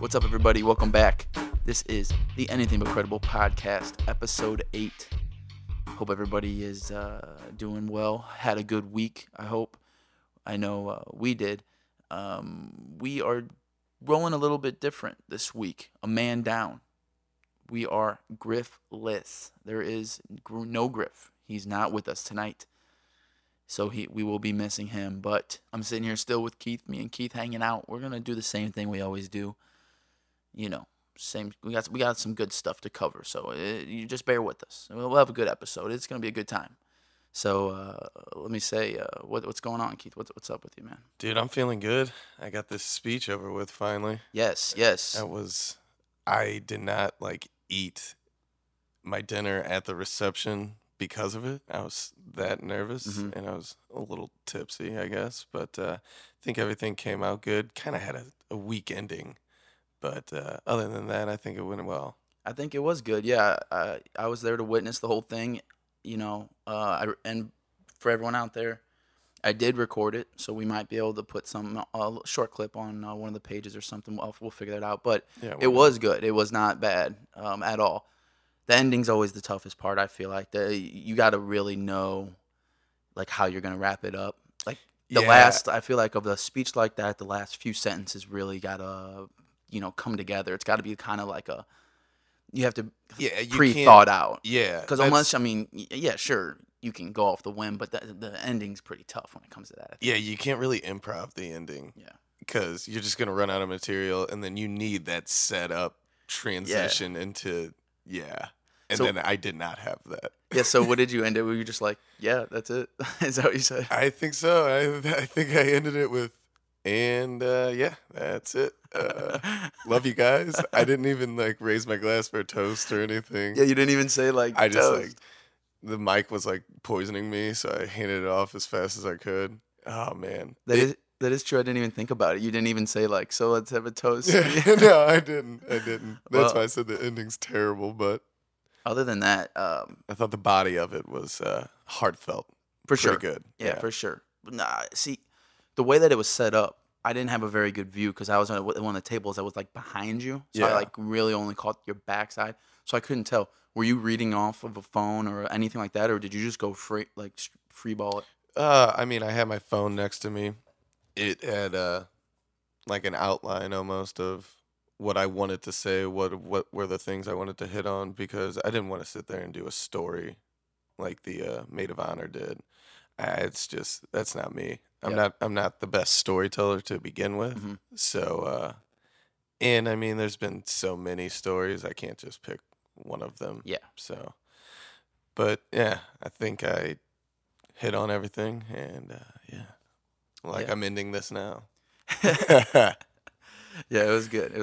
What's up, everybody? Welcome back. This is the Anything But Credible podcast, episode 8. Hope everybody is doing well. Had a good week, I hope. I know we did. We are rolling a little bit different this week. A man down. We are Griffless. There is no Griff. He's not with us tonight. So we will be missing him. But I'm sitting here still with Keith. Me and Keith hanging out. We're going to do the same thing we always do. You know, we got some good stuff to cover. So you just bear with us. We'll have a good episode. It's going to be a good time. So let me say, what's going on, Keith? What's up with you, man? Dude, I'm feeling good. I got this speech over with finally. Yes. I did not eat my dinner at the reception because of it. I was that nervous and I was a little tipsy, I guess. But I think everything came out good. Kind of had a weak ending. But other than that, I think it went well. I think it was good. Yeah, I was there to witness the whole thing. You know, and for everyone out there, I did record it, so we might be able to put some short clip on one of the pages or something. We'll figure that out. But yeah, it was good. It was not bad at all. The ending's always the toughest part. I feel like you got to really know how you're gonna wrap it up. Last, I feel like of the speech like that, the last few sentences really gotta come together. It's got to be kind of like you have to pre-thought out. Yeah. Because unless, sure, you can go off the whim, but the ending's pretty tough when it comes to that. Yeah, you can't really improv the ending. Yeah. Because you're just going to run out of material, and then you need that setup transition into, And then I did not have that. Yeah, so what did you end it? Were you just like, yeah, that's it? Is that what you said? I think so. I think I ended it with, and that's it. Love you guys. I didn't even raise my glass for a toast or anything. Yeah, you didn't even say I just toast. The mic was poisoning me, so I handed it off as fast as I could. Oh man, that is true. I didn't even think about it. You didn't even say so let's have a toast. No, I didn't. That's why I said the ending's terrible. But other than that, I thought the body of it was heartfelt. For sure, good. Yeah, for sure. Nah, see, the way that it was set up, I didn't have a very good view because I was on one of the tables that was behind you. So I really only caught your backside. So I couldn't tell. Were you reading off of a phone or anything like that, or did you just go free ball it? I had my phone next to me. It had an outline almost of what I wanted to say, what were the things I wanted to hit on, because I didn't want to sit there and do a story like the Maid of Honor did. That's not me. I'm not the best storyteller to begin with. Mm-hmm. So, and there's been so many stories, I can't just pick one of them. Yeah. So, but yeah, I think I hit on everything, and I'm ending this now. Yeah, it was good.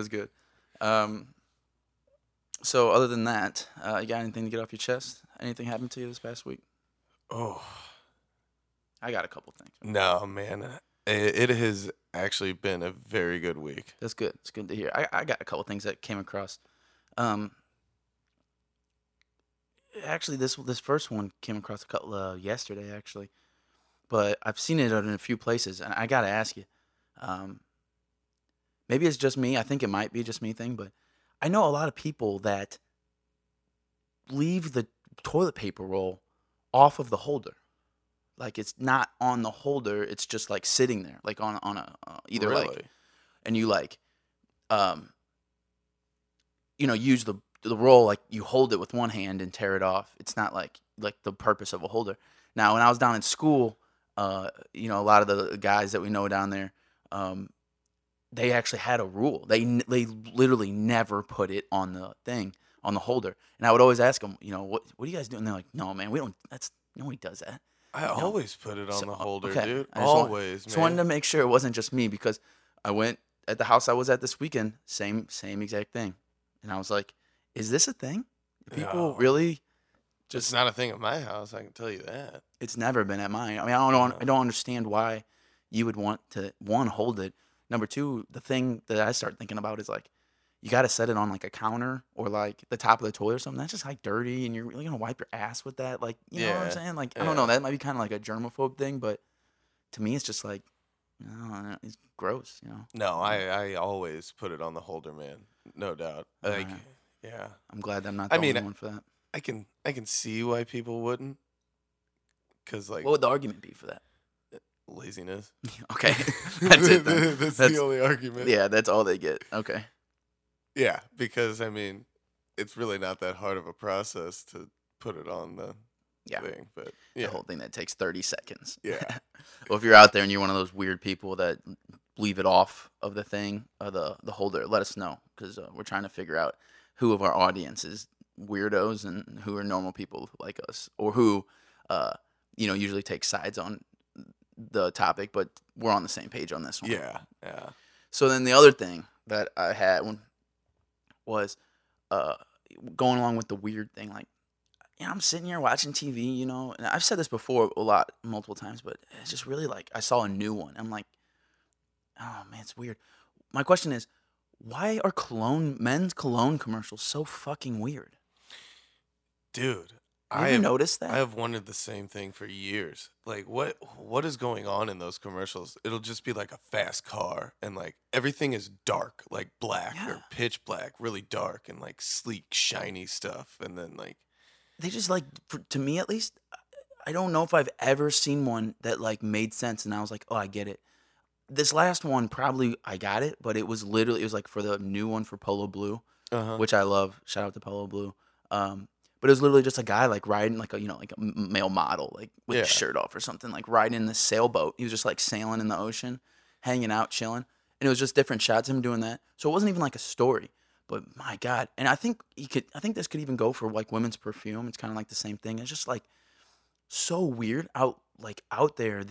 So other than that, you got anything to get off your chest? Anything happened to you this past week? Oh. I got a couple things. No, man. It has actually been a very good week. That's good. It's good to hear. I got a couple things that came across. Actually, this first one came across a couple yesterday, actually. But I've seen it in a few places, and I got to ask you. Maybe it's just me. I think it might be just me thing, but I know a lot of people that leave the toilet paper roll off of the holder. It's not on the holder. It's just sitting there, on a either really? And you use the roll, you hold it with one hand and tear it off. It's not like the purpose of a holder. Now, when I was down in school, a lot of the guys that we know down there, they actually had a rule. They literally never put it on the thing, on the holder. And I would always ask them, what are you guys doing? And they're like, no, man, we don't. Nobody does that. I always put it on the holder, okay. dude. Always, man. Just wanted to make sure it wasn't just me, because I went at the house I was at this weekend, same exact thing. And I was like, is this a thing? People really just... It's not a thing at my house, I can tell you that. It's never been at mine. I don't understand why you would want to, one, hold it. Number two, the thing that I start thinking about is you got to set it on a counter or the top of the toilet or something. That's just dirty, and you're really going to wipe your ass with that. You know what I'm saying? I don't know. That might be kind of a germaphobe thing, but to me, it's just No, it's gross. You know. No, I always put it on the holder man, no doubt. Like, Alright. yeah. I'm glad I'm not I the mean, only one for that. I can see why people wouldn't, cause like What would the argument be for that? laziness. Okay, that's it then. That's That's the only argument. yeah, that's all they get. Okay. Yeah, because I mean, it's really not that hard of a process to put it on the Yeah. thing, but The yeah, whole thing that takes 30 seconds. Yeah. Well, if you're out there and you're one of those weird people that leave it off of the thing, the holder, let us know because we're trying to figure out who of our audience is weirdos and who are normal people like us, or who, usually take sides on the topic, but we're on the same page on this one. yeah. So then the other thing that I had was going along with the weird thing, like, I'm sitting here watching TV, and I've said this before multiple times, but it's just really like I saw a new one. I'm like, oh man, it's weird. My question is, why are men's cologne commercials so fucking weird? Dude, You ever noticed that? I have wondered the same thing for years. Like, what is going on in those commercials? It'll just be like a fast car, and like everything is dark, like black Yeah. or pitch black, really dark, and like sleek, shiny stuff. And then like, They just to me at least, I don't know if I've ever seen one that like made sense, and I was like, oh, I get it. This last one probably I got it, but it was like for the new one for Polo Blue, which I love. Shout out to Polo Blue. But it was literally just a guy like riding like a male model like with his shirt off or something, like riding in this sailboat. He was just like sailing in the ocean, hanging out, chilling, and it was just different shots of him doing that. So it wasn't even like a story. But my God, and I think this could even go for like women's perfume. It's kind of like the same thing. It's just like so weird out there.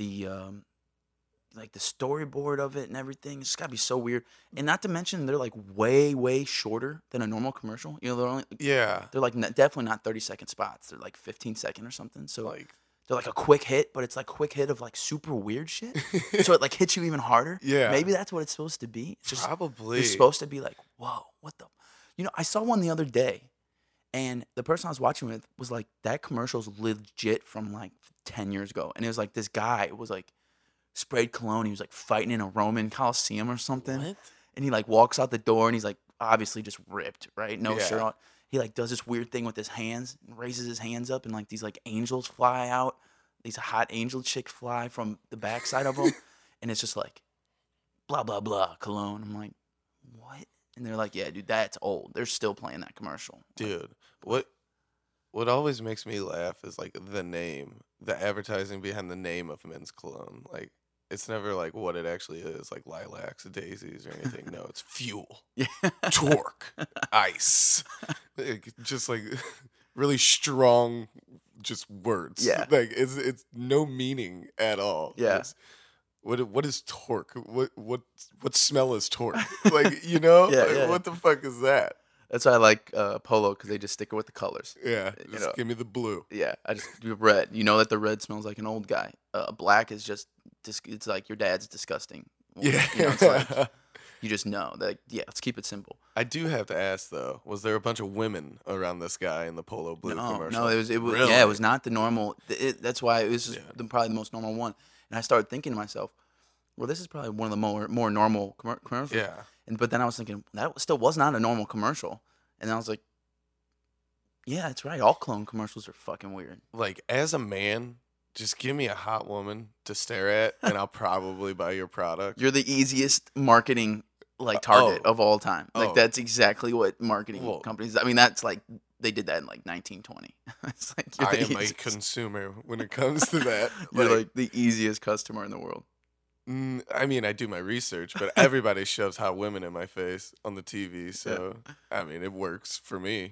The storyboard of it and everything. It's gotta be so weird. And not to mention they're like way, way shorter than a normal commercial. They're like definitely not 30-second spots. They're like 15-second or something. So like, they're like a quick hit, but it's like quick hit of like super weird shit. So it like hits you even harder. Yeah. Maybe that's what it's supposed to be. It's just probably it's supposed to be like, whoa, what the? I saw one the other day, and the person I was watching with was like, that commercial's legit from like 10 years ago, and it was like this guy was like sprayed cologne. He was like fighting in a Roman Coliseum or something. What? And he like walks out the door and he's like obviously just ripped, right? No Yeah. shirt on. He like does this weird thing with his hands, raises his hands up, and like these like angels fly out. These hot angel chicks fly from the backside of him. And it's just like, blah, blah, blah, cologne. I'm like, what? And they're like, yeah, dude, that's old. They're still playing that commercial. Dude, what always makes me laugh is like the advertising behind the name of men's cologne. Like, it's never like what it actually is, like lilacs, daisies, or anything. No, it's fuel, Yeah. torque, ice, just like really strong, just words. Yeah. Like it's no meaning at all. Yeah. What is torque? What smell is torque? Like, Yeah, like, yeah. what the fuck is that? That's why I like Polo, because they just stick it with the colors. Yeah, just give me the blue. Yeah, I just do red. You know that the red smells like an old guy. Black is just, it's like your dad's disgusting. Yeah, It's like, you just know that. Yeah, let's keep it simple. I do have to ask though, was there a bunch of women around this guy in the Polo Blue commercial? No, it was Really? yeah, it was not the normal. That's why it was probably the most normal one. And I started thinking to myself, well, this is probably one of the more normal commercials. Yeah. But then I was thinking that still was not a normal commercial. And I was like, yeah, that's right. All cologne commercials are fucking weird. Like, as a man, just give me a hot woman to stare at, and I'll probably buy your product. You're the easiest marketing target of all time. Like, Oh. that's exactly what marketing Well- companies. I mean, that's like they did that in like 1920. It's like you're I the am a easiest. consumer when it comes to that. You're like the easiest customer in the world. I mean, I do my research, but everybody shoves hot women in my face on the TV, so I mean, it works for me.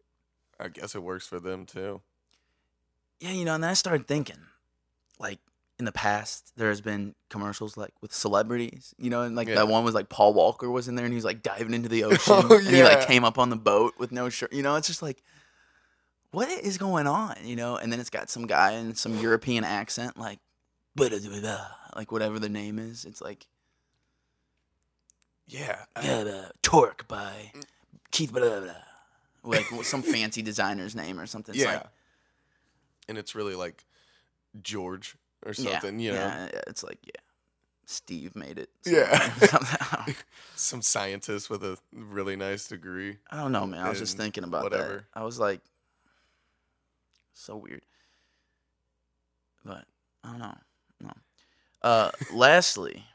I guess it works for them too. Yeah, and then I started thinking, like, in the past, there has been commercials like with celebrities, and like that one was like Paul Walker was in there and he was like diving into the ocean and he like came up on the boat with no shirt. It's just like, what is going on? And then it's got some guy in some European accent, like, like whatever the name is. It's like, Torque by Keith, like some fancy designer's name or something. It's like, and it's really like George or yeah, something, yeah, it's like, Steve made it. Yeah. Somehow. Some scientist with a really nice degree. I don't know, man. I was just and thinking about whatever. that. I was like, so weird. But I don't know. No. Lastly,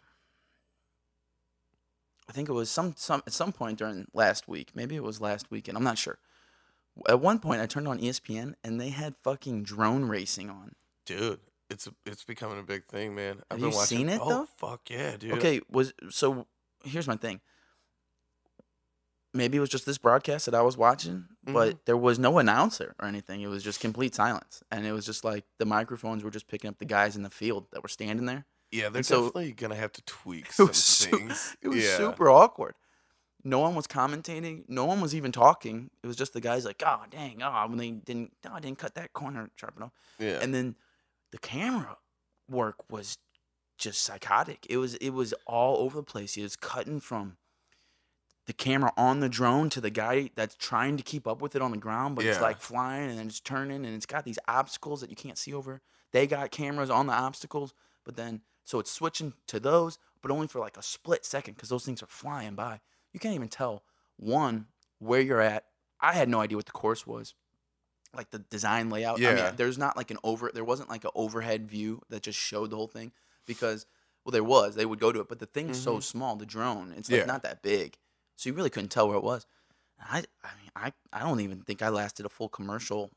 I think it was at some point during last week. Maybe it was last weekend. I'm not sure. At one point, I turned on ESPN and they had fucking drone racing on. Dude, it's becoming a big thing, man. I've Have been you watching. seen it, Oh, though? fuck yeah, dude. Okay, here's my thing. Maybe it was just this broadcast that I was watching, but there was no announcer or anything. It was just complete silence, and it was just like the microphones were just picking up the guys in the field that were standing there. Yeah, they're so- definitely gonna have to tweak It some was things. It was Yeah. super awkward. No one was commentating. No one was even talking. It was just the guys like, oh dang, when they didn't cut that corner sharp enough. Yeah. And then the camera work was just psychotic. It was all over the place. It was cutting from the camera on the drone to the guy that's trying to keep up with it on the ground, but it's Yeah. like flying and then it's turning and it's got these obstacles that you can't see over. They got cameras on the obstacles, but then so it's switching to those, but only for like a split second because those things are flying by. You can't even tell where you're at. I had no idea what the course was, like the design layout. I Yeah. mean, there's not like there wasn't like an overhead view that just showed the whole thing because, well, there was. They would go to it, but the thing's so small, the drone, it's like Yeah. not that big, so you really couldn't tell where it was. I don't even think I lasted a full commercial,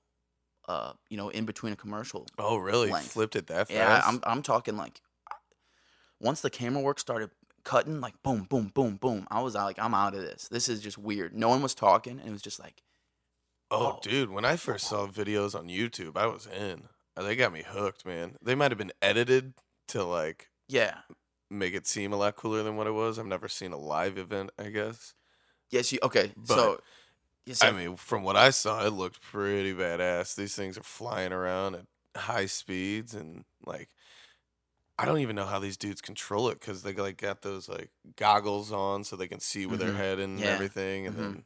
in between a commercial. Oh, really? length. Flipped it that fast? Yeah, I'm talking like once the camera work started cutting, like boom, boom, boom, boom. I was like, I'm out of this. This is just weird. No one was talking, and it was just like, Oh, dude, when I first saw videos on YouTube, I was in. They got me hooked, man. They might have been edited to like yeah, make it seem a lot cooler than what it was. I've never seen a live event, I guess. yes, okay. But, So, yes, I mean, from what I saw, it looked pretty badass. These things are flying around at high speeds, and like, I don't even know how these dudes control it because they like got those like goggles on so they can see where they're heading and Yeah. everything. And then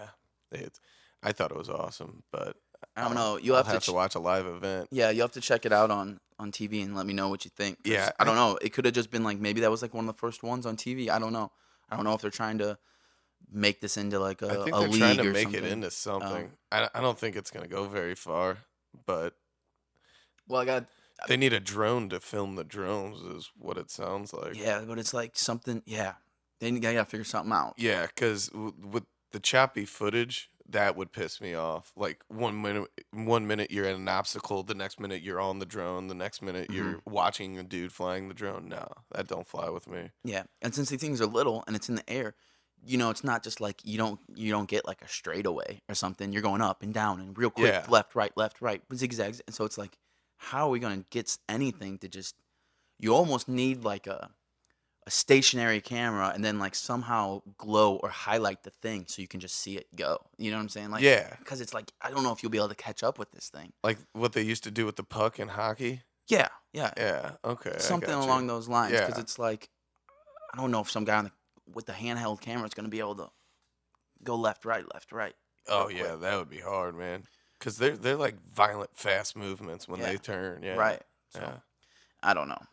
I thought it was awesome, but I don't know. You'll I'll have to watch a live event. yeah, you have to check it out on TV and let me know what you think. 'Cause Yeah, I don't know. It could have just been like maybe that was like one of the first ones on TV. I don't know. I don't know if they're trying to make this into like I think a they're league trying to or make something. it into something. I don't think it's gonna go very far, but Well, I got they need a drone to film the drones, is what it sounds like. yeah, but it's like something. Yeah, they gotta figure something out. Yeah, because with the choppy footage, that would piss me off. Like 1 minute you're at an obstacle, the next minute you're on the drone, the next minute you're watching a dude flying the drone. No, that don't fly with me. Yeah, and since these things are little and it's in the air, it's not just like you don't get like a straightaway or something. You're going up and down and real quick, Yeah. left, right, zigzags. And so it's like, how are we gonna get anything to just? You almost need like a stationary camera and then like somehow glow or highlight the thing so you can just see it go. You know what I'm saying? Like Yeah. because it's like I don't know if you'll be able to catch up with this thing. Like what they used to do with the puck in hockey. Yeah. Yeah, okay. I Something got you. along those lines because Yeah. it's like I don't know if some guy with the handheld camera is going to be able to go left right Oh real yeah, quick. that would be hard, man. Because they're like violent, fast movements when Yeah. they turn. Yeah. Right. So Yeah. I don't know.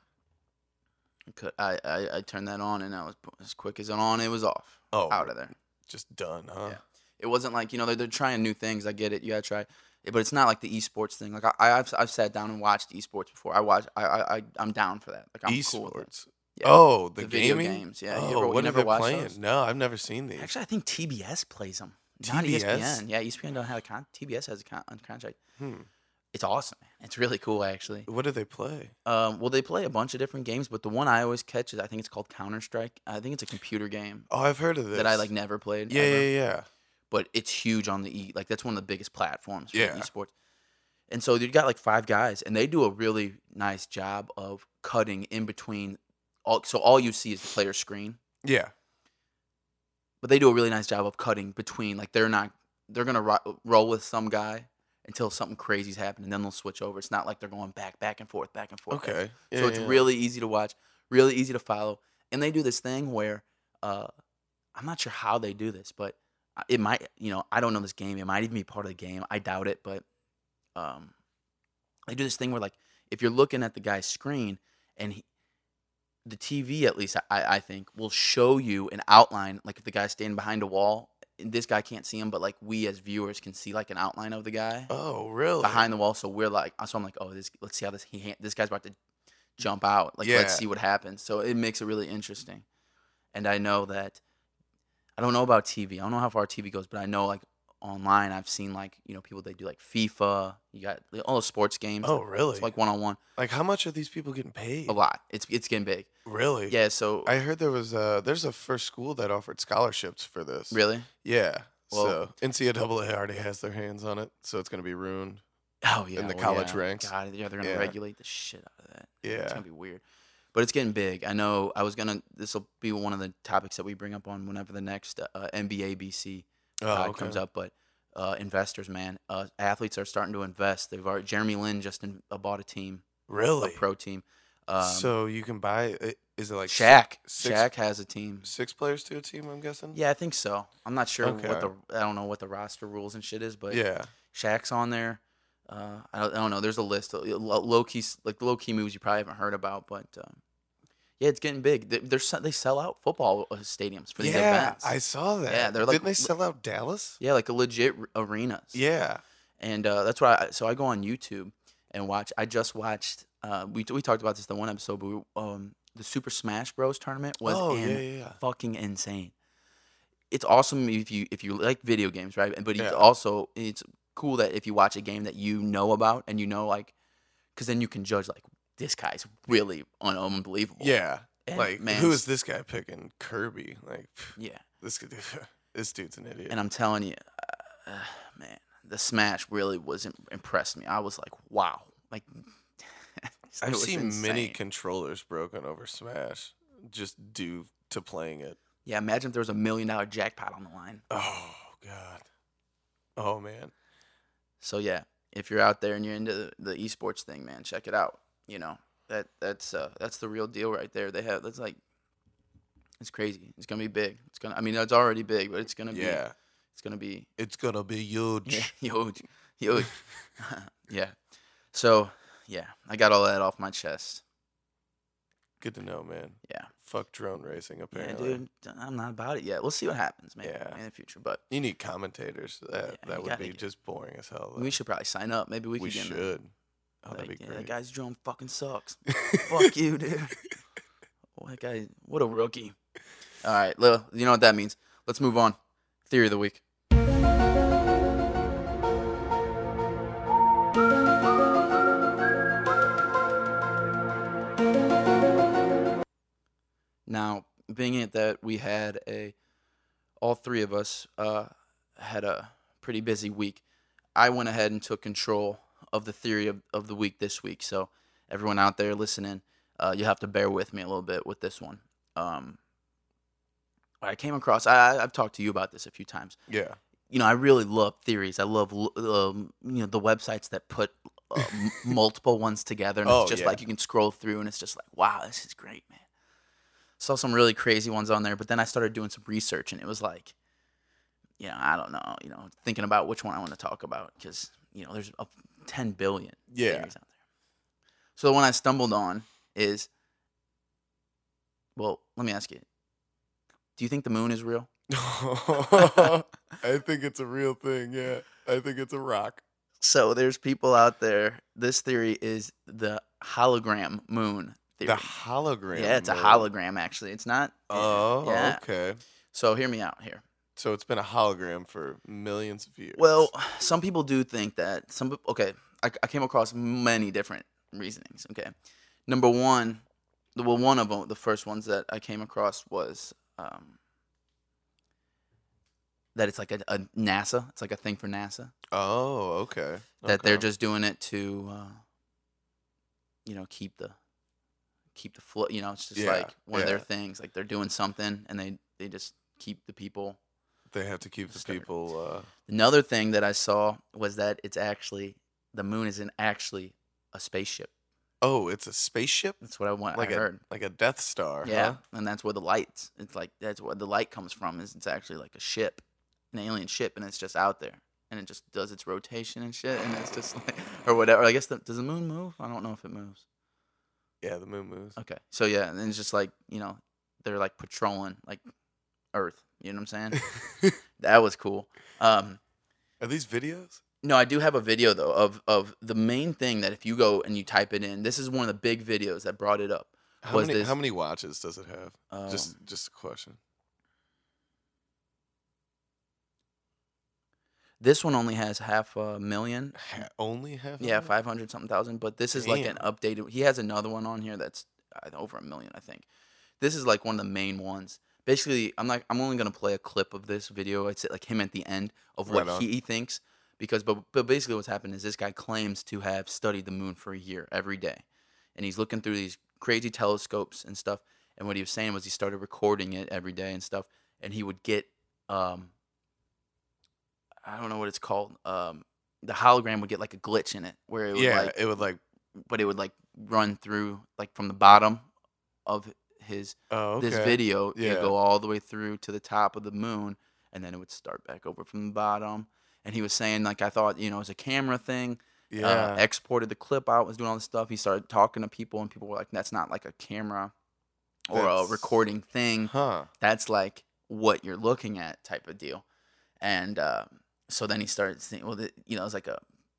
I turned that on and I was as quick as it on, it was off. Oh, Out of there. just done, huh? Yeah. It wasn't like they're trying new things. I get it. You gotta try, but it's not like the esports thing. Like I've sat down and watched esports before. I'm down for that. Like I'm cool with it. Esports. Yeah. Oh, the video gaming games. Yeah. Oh, you what never are they watched playing? those? No, I've never seen these. Actually, I think TBS plays them. Not TBS? ESPN. Yeah, ESPN don't have a TBS has a contract. Hmm. It's awesome, man. It's really cool, actually. What do they play? Well, they play a bunch of different games, but the one I always catch is I think it's called Counter-Strike. I think it's a computer game Oh, I've heard of this. that I like never played. Yeah, ever. yeah. But it's huge on the like that's one of the biggest platforms for Yeah. esports. And so you got like 5 guys, and they do a really nice job of cutting in between. All you see is the player screen, Yeah. but they do a really nice job of cutting between. Like they're gonna roll with some guy until something crazy's happened, and then they'll switch over. It's not like they're going back and forth. Okay. So it's really easy to watch, really easy to follow. And they do this thing where I'm not sure how they do this, but it might, I don't know this game. It might even be part of the game. I doubt it, but they do this thing where, like, if you're looking at the guy's screen and the TV, at least I think, will show you an outline. Like if the guy's standing behind a wall, and this guy can't see him, but like we as viewers can see like an outline of the guy Oh, really? behind the wall. So we're like, so I'm like, oh, let's see how this guy's about to jump out. Like let's Yeah. see what happens. So it makes it really interesting. And I know that I don't know about TV. I don't know how far TV goes, but I know like online I've seen like people they do like FIFA. You got all the sports games. Oh, really? It's like 1-on-1. Like, how much are these people getting paid? A lot. It's getting big. Really? Yeah. So I heard there's a first school that offered scholarships for this. really. Yeah. Well- So NCAA already has their hands on it, so it's gonna be ruined. Oh yeah, in the well, college yeah. ranks. God, yeah, they're gonna Yeah. regulate the shit out of that. It's Yeah. gonna be weird, but it's getting big. I know. This will be one of the topics that we bring up on whenever the next NBA BC pod comes up. But investors, man, athletes are starting to invest. Jeremy Lin just bought a team, a Really? pro team. So you can buy. Is it like Shaq. six- Shaq has a team. 6 players to a team? I'm guessing. Yeah, I think so. I'm not sure Okay. I don't know what the roster rules and shit is, but Yeah. Shaq's on there. I don't know. There's a list of low key moves you probably haven't heard about, but yeah, it's getting big. They sell out football stadiums for these events. I saw that. Yeah, they're like- Didn't they sell out Dallas? Yeah, like a legit arenas. Yeah. And that's why. So I go on YouTube and watch. I just watched. We talked about this in the one episode, but the Super Smash Bros. Tournament was yeah. fucking insane. It's awesome if you like video games, right? But Yeah. it's cool that if you watch a game that you know about and like, because then you can judge like this guy's really unbelievable. Yeah. And, Like, man, who is this guy picking? Kirby. Like, Yeah, this dude's an idiot. and I'm telling you, man, the Smash really impressed me. I was like, wow, like it I've was seen many insane. controllers broken over Smash just due to playing it. Yeah, imagine if there was $1 million jackpot on the line. Oh, God. Oh, man. So yeah, if you're out there and you're into the esports thing, man, check it out. That's the real deal right there. It's crazy. It's gonna be big. It's already big, but it's gonna be. Yeah. It's gonna be It's going to be huge. huge, huge. Yeah. So yeah, I got all that off my chest. Good to know, man. Yeah. Fuck drone racing, Yeah, apparently. dude. I'm not about it yet. We'll see what happens, man, Yeah. in the future. But You need commentators. That you that would gotta be get- just boring as hell. we should probably sign up. Maybe we We could get in should. Oh, that'd Like, be yeah, that great. guy's drone fucking sucks. Fuck you, dude. Oh, that guy, what a rookie. All right, you know what that means. Let's move on. Theory of the week. Now, being it that we had all three of us had a pretty busy week, I went ahead and took control of the theory of the week this week. So everyone out there listening, you have to bear with me a little bit with this one. I came across, I've talked to you about this a few times. Yeah. I really love theories. I love the websites that put multiple ones together, and Oh, it's just yeah. like you can scroll through, and it's just like, wow, this is great, man. Saw some really crazy ones on there, but then I started doing some research, and it was like, I don't know, thinking about which one I want to talk about, because there's 10 billion Yeah. theories out there. So the one I stumbled on is, well, let me ask you, do you think the moon is real? I think it's a real thing. Yeah. I think it's a rock. So there's people out there. This theory is the hologram moon theory. The hologram. Yeah, it's a moon. hologram actually. It's not. Oh, yeah. okay. So hear me out here. So it's been a hologram for millions of years. Well, some people do think that okay, I came across many different reasonings. Okay, number one, one of them, the first ones that I came across was that it's like a NASA. It's like a thing for NASA. Oh, okay. That they're Okay. just doing it to, keep the flow. It's just Yeah, like one of their yeah. things. Like they're doing something, and they just keep the people. They have to keep the Start- people. Another thing that I saw was that the moon isn't actually a spaceship. Oh, it's a spaceship. That's what I Like heard. a Death Star. Yeah, Huh? and that's where that's where the light comes from. Is it's actually like a ship, an alien ship, and it's just out there, and it just does its rotation and shit, and it's just like, or whatever. I guess does the moon move? I don't know if it moves. Yeah, the moon moves. Okay. So yeah, and then it's just like, they're like patrolling like Earth. You know what I'm saying? That was cool. Are these videos? No, I do have a video though of the main thing that if you go and you type it in, this is one of the big videos that brought it up. How many watches does it have? Just a question. This one only has 500,000. Only half? Yeah, 500 something thousand. But this is like an updated. He has another one on here that's over 1 million, I think. This is like one of the main ones. Basically, I'm only gonna play a clip of this video. It's like him at the end of what he thinks, because but basically what's happened is this guy claims to have studied the moon for a year every day, and he's looking through these crazy telescopes and stuff. And what he was saying was he started recording it every day and stuff, and he would get I don't know what it's called. The hologram would get like a glitch in it where it would but it would like run through like from the bottom of his this video. Yeah. It would go all the way through to the top of the moon, and then it would start back over from the bottom. And he was saying like, I thought it was a camera thing. Yeah. Exported the clip out, was doing all this stuff. He started talking to people, and people were like, "That's not like a camera or a recording thing. That's like what you're looking at," type of deal. And so then he started saying, well, it's like a,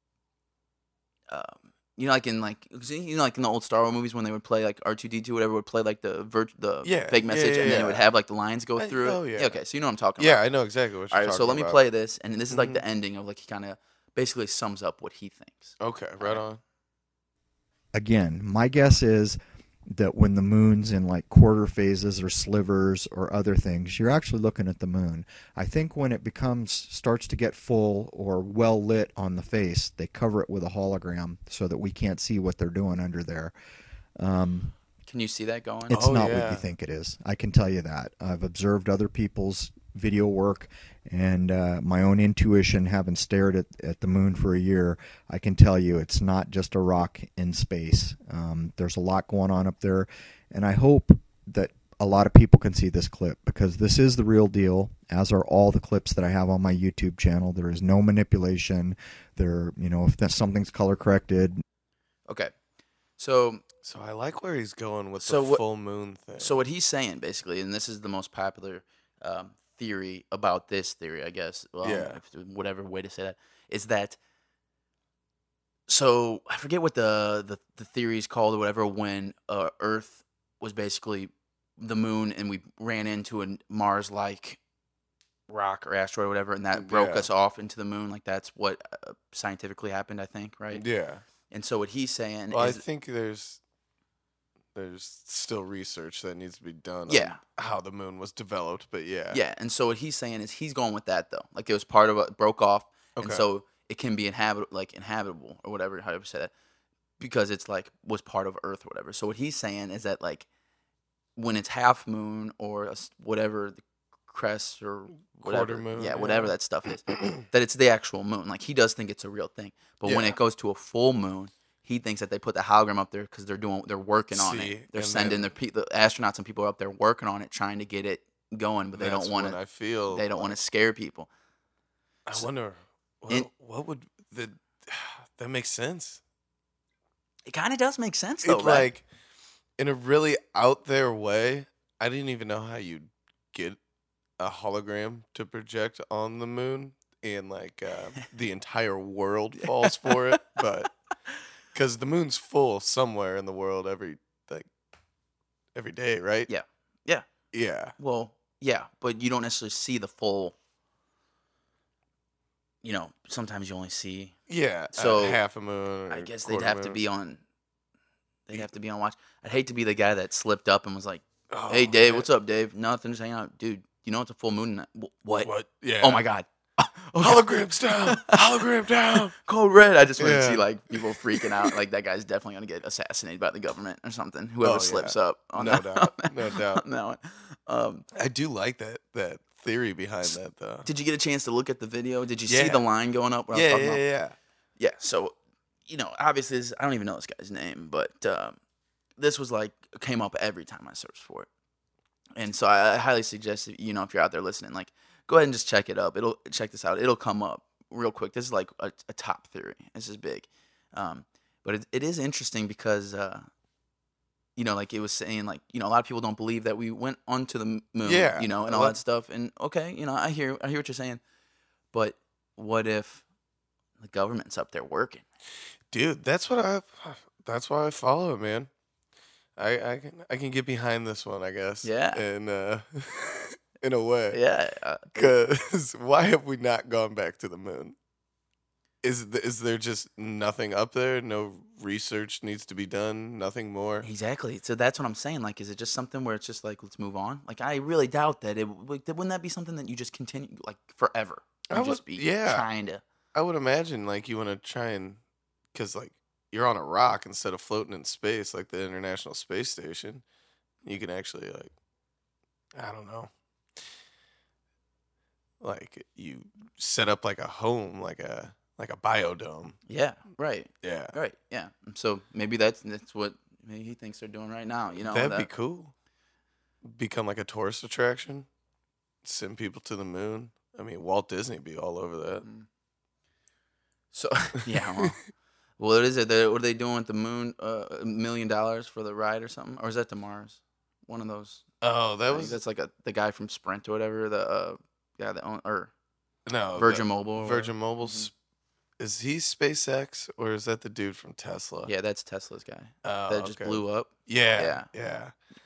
like in the old Star Wars movies when they would play like R2-D2, whatever, would play like the fake message, and then it would have like the lines go through it. Oh, yeah. Okay, so you know what I'm talking about. Yeah, I know exactly what you're talking about. All right, so let me play this, and this is like the ending of like he kind of basically sums up what he thinks. Okay, right on. Again, my guess is that when the moon's in like quarter phases or slivers or other things, you're actually looking at the moon. I think when it starts to get full or well lit on the face, they cover it with a hologram so that we can't see what they're doing under there. Can you see that going? It's not what you think it is. I can tell you that. I've observed other people's video work, and my own intuition, having stared at the moon for a year, I can tell you it's not just a rock in space. There's a lot going on up there, and I hope that a lot of people can see this clip, because this is the real deal, as are all the clips that I have on my YouTube channel. There is no manipulation. If something's color corrected. Okay. So I like where he's going with the full moon thing. So what he's saying basically, and this is the most popular theory about this theory, I guess. Whatever way to say that, is that. So I forget what the theory is called or whatever, when Earth was basically the moon and we ran into a Mars-like rock or asteroid or whatever, and that broke us off into the moon. Like that's what scientifically happened, I think, right? Yeah. And so what he's saying is, I think there's still research that needs to be done on how the moon was developed, but yeah. Yeah, and so what he's saying is he's going with that though. Like it was part of it broke off, and so it can be inhabitable or whatever, however you say that, because it's like was part of Earth or whatever. So what he's saying is that like when it's half moon or whatever the crest or whatever, quarter moon, whatever that stuff is, that it's the actual moon. Like he does think it's a real thing, but when it goes to a full moon, he thinks that they put the hologram up there because they're working on it. They're sending the astronauts and people up there working on it, trying to get it going, but they don't want to. They don't want to scare people. I wonder what would that makes sense. It kind of does make sense though, right? Like in a really out there way. I didn't even know how you'd get a hologram to project on the moon, and like the entire world falls for it, but. Because the moon's full somewhere in the world every day, right? Yeah. Yeah. Yeah. Well, yeah, but you don't necessarily see the full. Sometimes you only see. Yeah. So half a moon. I guess they'd have to be on. They'd have to be on watch. I'd hate to be the guy that slipped up and was like, "Hey, Dave, what's up, Dave? Nothing, just hanging out, dude. You know it's a full moon. What? Yeah. Oh my God. Holograms down! Hologram down! Code red. I just want to see like people freaking out. Like that guy's definitely gonna get assassinated by the government or something. Whoever slips up. On no doubt. No doubt. On that one. I do like that theory behind that though. Did you get a chance to look at the video? Did you see the line going up? Yeah. Yeah. So, obviously, I don't even know this guy's name, but this was like came up every time I searched for it, and so I highly suggest if you're out there listening, like. Go ahead and just check it up. Check this out. It'll come up real quick. This is like a top theory. This is big, but it is interesting because you know, like it was saying, like, you know, a lot of people don't believe that we went onto the moon, Yeah, you know, and all that stuff. And okay, you know, I hear what you're saying, but what if the government's up there working? Dude, that's why I follow it, man. I can get behind this one, I guess. Yeah. And in a way. Yeah. Cuz why have we not gone back to the moon? Is there just nothing up there? No research needs to be done, nothing more. Exactly. So that's what I'm saying. Like, is it just something where it's just like, let's move on? Like, I really doubt that wouldn't that be something that you just continue like forever? I would- Just be yeah. trying to. I would imagine like you want to try and cuz like you're on a rock instead of floating in space like the International Space Station. You can actually like I don't know. Like you set up like a home, like a biodome. Yeah. Right. Yeah. Right. Yeah. So maybe that's what maybe he thinks they're doing right now. You know, That'd be cool. Become like a tourist attraction. Send people to the moon. I mean, Walt Disney be all over that. So yeah. Well, what is it? What are they doing with the moon? $1 million for the ride or something? Or is that to Mars? One of those. Oh, I that think was that's like the guy from Sprint or whatever. The guy that owned or no Virgin Mobile. or Virgin whatever. Mobile's. Is he SpaceX or is that the dude from Tesla? Yeah, that's Tesla's guy. Oh, That just okay. blew up. Yeah. Yeah.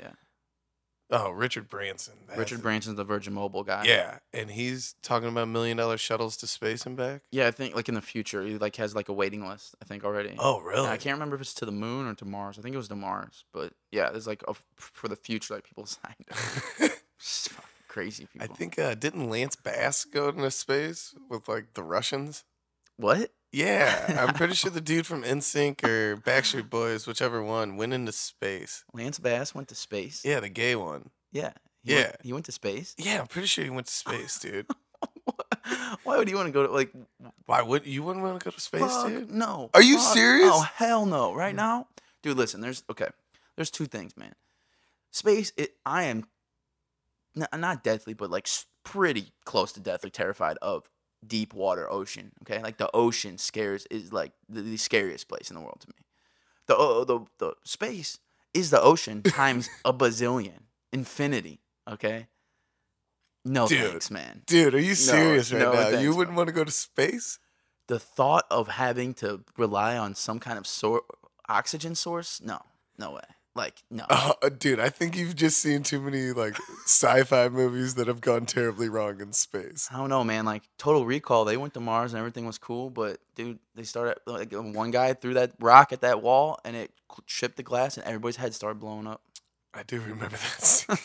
Oh, Richard Branson. Richard Branson's the Virgin Mobile guy. Yeah, and he's talking about $1 million shuttles to space and back. Yeah, I think like in the future, he like has like a waiting list. I think already. Oh, really? And I can't remember if it's to the moon or to Mars. I think it was to Mars, but yeah, there's like for the future, like people signed up. Just fucking crazy people. I think didn't Lance Bass go into space with like the Russians? What? Yeah, I'm pretty sure the dude from NSYNC or Backstreet Boys, whichever one, went into space. Lance Bass went to space. Yeah, the gay one. Yeah. Yeah. He went to space. Yeah, I'm pretty sure he went to space, dude. Why would you want to go to like? Why would you wouldn't want to go to space, Fuck, dude? no. Are you Fuck. serious? Oh hell no! Right now, dude. Listen, there's two things, man. Space. I am not deathly, but like pretty close to deathly terrified of deep water ocean. Okay, like the ocean is like the scariest place in the world to me. The space is the ocean times a bazillion, infinity. Okay. No Dude. thanks, man. Dude, are you serious right no, now? thanks, You bro. wouldn't want to go to space? The thought of having to rely on some kind of oxygen source, no way. Like, no. Dude, I think you've just seen too many like sci-fi movies that have gone terribly wrong in space. I don't know, man. Like, Total Recall, they went to Mars and everything was cool, but dude, they started like one guy threw that rock at that wall and it chipped the glass and everybody's head started blowing up. I do remember that scene.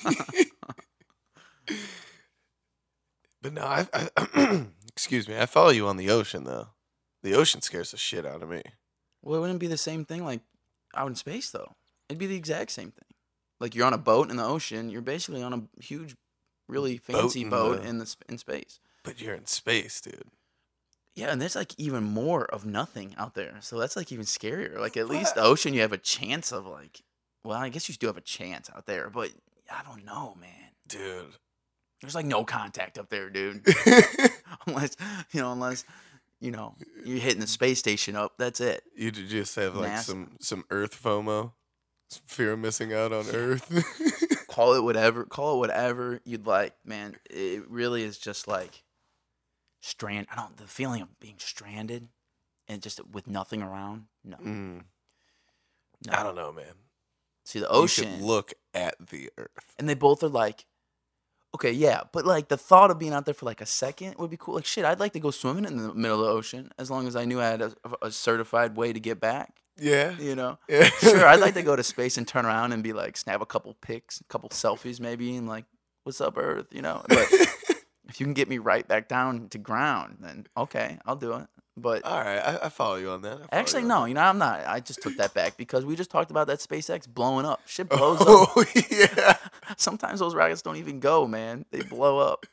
But no, I excuse me. I follow you on the ocean though. The ocean scares the shit out of me. Well, it wouldn't be the same thing like out in space though. It'd be the exact same thing. Like you're on a boat in the ocean, you're basically on a huge, really fancy boat in space. But you're in space, dude. Yeah, and there's like even more of nothing out there. So that's like even scarier. Like at least the ocean you have a chance of like, well, I guess you do have a chance out there, but I don't know, man. Dude. There's like no contact up there, dude. unless you're hitting the space station up. That's it. You just have like NASA. some Earth FOMO, some fear of missing out on Earth. Call it whatever you'd like, man. It really is just like the feeling of being stranded and just with nothing around. No. No. I don't know, man. See the You ocean. could look at the Earth. And they both are like, okay, yeah, but like the thought of being out there for like a second would be cool. Like shit, I'd like to go swimming in the middle of the ocean as long as I knew I had a certified way to get back. Yeah. You know, Yeah. sure, I'd like to go to space and turn around and be like, snap a couple pics, a couple selfies maybe, and like, what's up, Earth? You know, but if you can get me right back down to ground, then okay, I'll do it. But All right, I follow you on that. actually, no, you know, I'm not. I just took that back because we just talked about that SpaceX blowing up. Shit blows up. Oh, yeah. Sometimes those rockets don't even go, man. They blow up.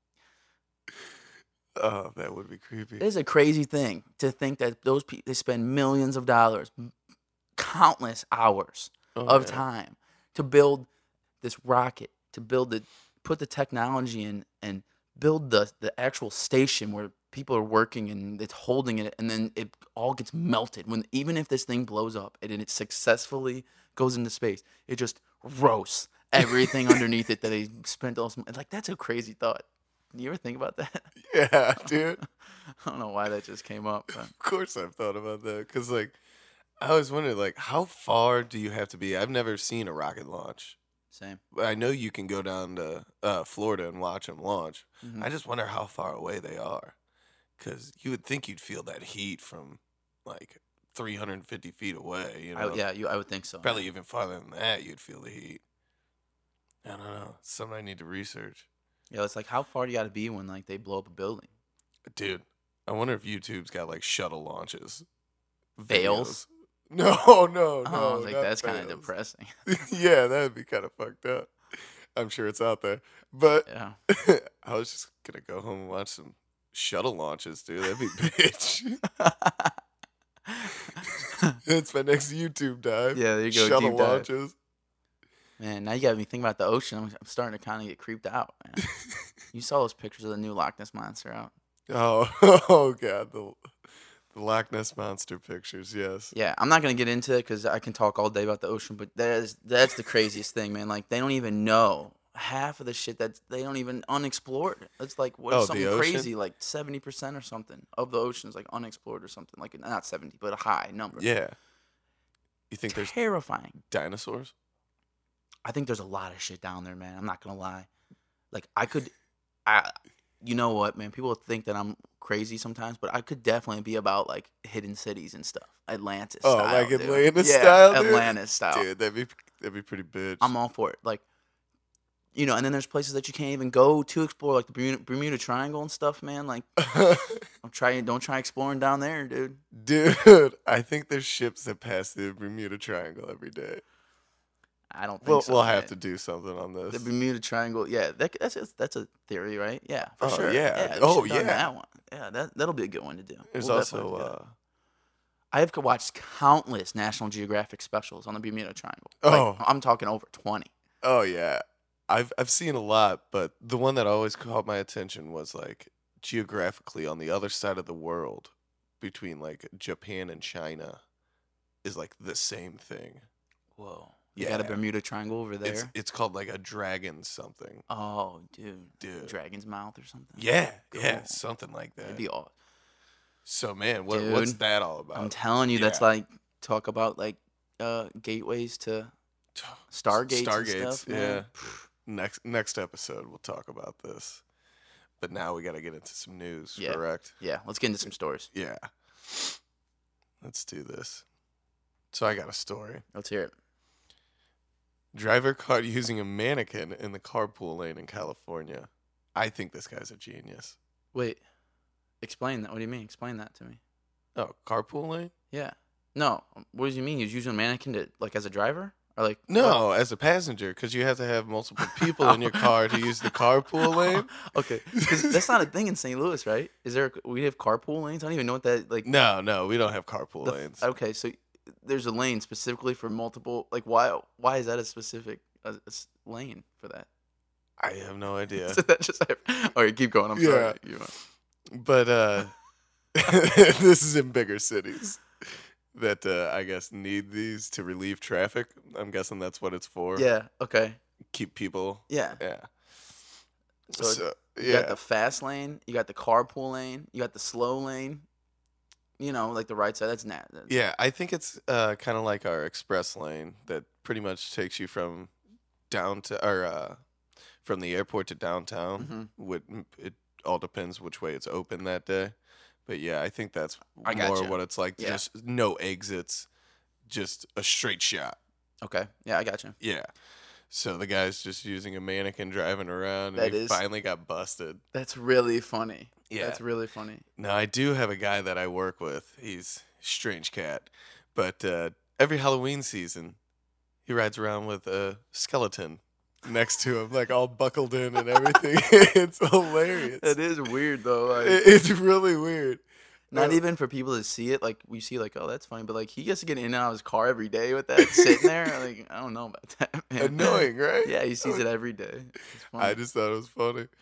Oh, that would be creepy. It is a crazy thing to think that those people, they spend millions of dollars, countless hours of time to build this rocket, to put the technology in and build the actual station where people are working and it's holding it, and then it all gets melted. Even if this thing blows up and it successfully goes into space, it just roasts everything underneath it that they spent all. Like, that's a crazy thought. You ever think about that? Yeah, dude. I don't know why that just came up. But. Of course I've thought about that. Because, like, I always wondered, like, how far do you have to be? I've never seen a rocket launch. Same. But I know you can go down to Florida and watch them launch. Mhm. I just wonder how far away they are. Because you would think you'd feel that heat from, like, 350 feet away, you know? I would think so. Probably even farther than that, you'd feel the heat. I don't know. It's something I need to research. Yeah, it's like, how far do you got to be when, like, they blow up a building? Dude, I wonder if YouTube's got, like, shuttle launches. Fails? Videos. No. Oh, I was like, not that's kind of fails. depressing. Yeah, that would be kind of fucked up. I'm sure it's out there. But Yeah. I was just going to go home and watch some shuttle launches, dude. That'd be bitch. That's my next YouTube dive. Yeah, there you go, Shuttle deep dive. launches. Man, now you got me thinking about the ocean. I'm starting to kind of get creeped out, man. You saw those pictures of the new Loch Ness Monster out. Oh God, the Loch Ness Monster pictures, yes. Yeah, I'm not going to get into it because I can talk all day about the ocean, but that's the craziest thing, man. Like, they don't even know half of the shit that they don't even unexplored. It's like, what Oh, something the ocean? crazy, like 70% or something of the ocean is like unexplored or something. Like, not 70, but a high number. Yeah. You think there's Terrifying. dinosaurs? I think there's a lot of shit down there, man. I'm not gonna lie. Like, you know what, man? People think that I'm crazy sometimes, but I could definitely be about like hidden cities and stuff. Atlantis Oh, style. like dude. Atlantis Yeah, style, dude? Atlantis style. Dude, that'd be pretty bitch. I'm all for it. Like, you know, and then there's places that you can't even go to explore, like the Bermuda Triangle and stuff, man. Like, don't try exploring down there, dude. Dude, I think there's ships that pass through the Bermuda Triangle every day. I don't think so. We'll have man. to do something on this. The Bermuda Triangle, yeah, that's a theory, right? Yeah, for Oh, sure. yeah. we Oh, should've done yeah. that one. Yeah, that'll be a good one to do. There's We'll definitely do that. also I have watched countless National Geographic specials on the Bermuda Triangle. Oh. I'm talking over 20. oh yeah. I've seen a lot, but the one that always caught my attention was like geographically on the other side of the world between like Japan and China is like the same thing. Whoa, you got a Yeah. Bermuda Triangle over there? It's called like a dragon something. Oh, dude, Dude. Dragon's Mouth or something. Yeah, Cool. something like that. That'd be awesome. So man, Dude, what's that all about? I'm telling you, that's Yeah. like talk about like gateways to Stargates and stuff. Man. Next episode we'll talk about this. But now we got to get into some news, Yeah. correct? Yeah, let's get into some stories. Yeah. Let's do this. So I got a story. Let's hear it. Driver caught using a mannequin in the carpool lane in California. I think this guy's a genius. Wait, explain that. What do you mean? Explain that to me. Oh, carpool lane? Yeah. No. What do you mean? He's using a mannequin to like as a driver or like No, as a passenger, because you have to have multiple people in your car to use the carpool lane. Okay, 'cause that's not a thing in St. Louis, right? Is there? We have carpool lanes. I don't even know what that like. No, we don't have carpool lanes. Okay, so there's a lane specifically for multiple. Like, why is that a specific lane for that? I have no idea. So that just. All right, keep going. I'm sorry. But this is in bigger cities that I guess need these to relieve traffic. I'm guessing that's what it's for. Yeah. Okay. Keep people. Yeah. Yeah. So you yeah. got the fast lane. You got the carpool lane. You got the slow lane. You know, like the right side. That's not. Yeah, I think it's kind of like our express lane that pretty much takes you from from the airport to downtown. It all depends which way it's open that day. But yeah, I think that's I more gotcha. what it's like. Yeah. Just no exits, just a straight shot. Okay. Yeah, I got you. Yeah. So the guy's just using a mannequin driving around, and That he is- finally got busted. That's really funny. Yeah. That's really funny. Now, I do have a guy that I work with. He's a strange cat. But every Halloween season, he rides around with a skeleton next to him, like all buckled in and everything. It's hilarious. It is weird though. Like, It's really weird. not even for people to see it. Like we see, like, oh, that's funny. But like he gets to get in and out of his car every day with that sitting there. Like, I don't know about that. Man. Annoying, right? Yeah, he sees it every day. It's funny. I just thought it was funny.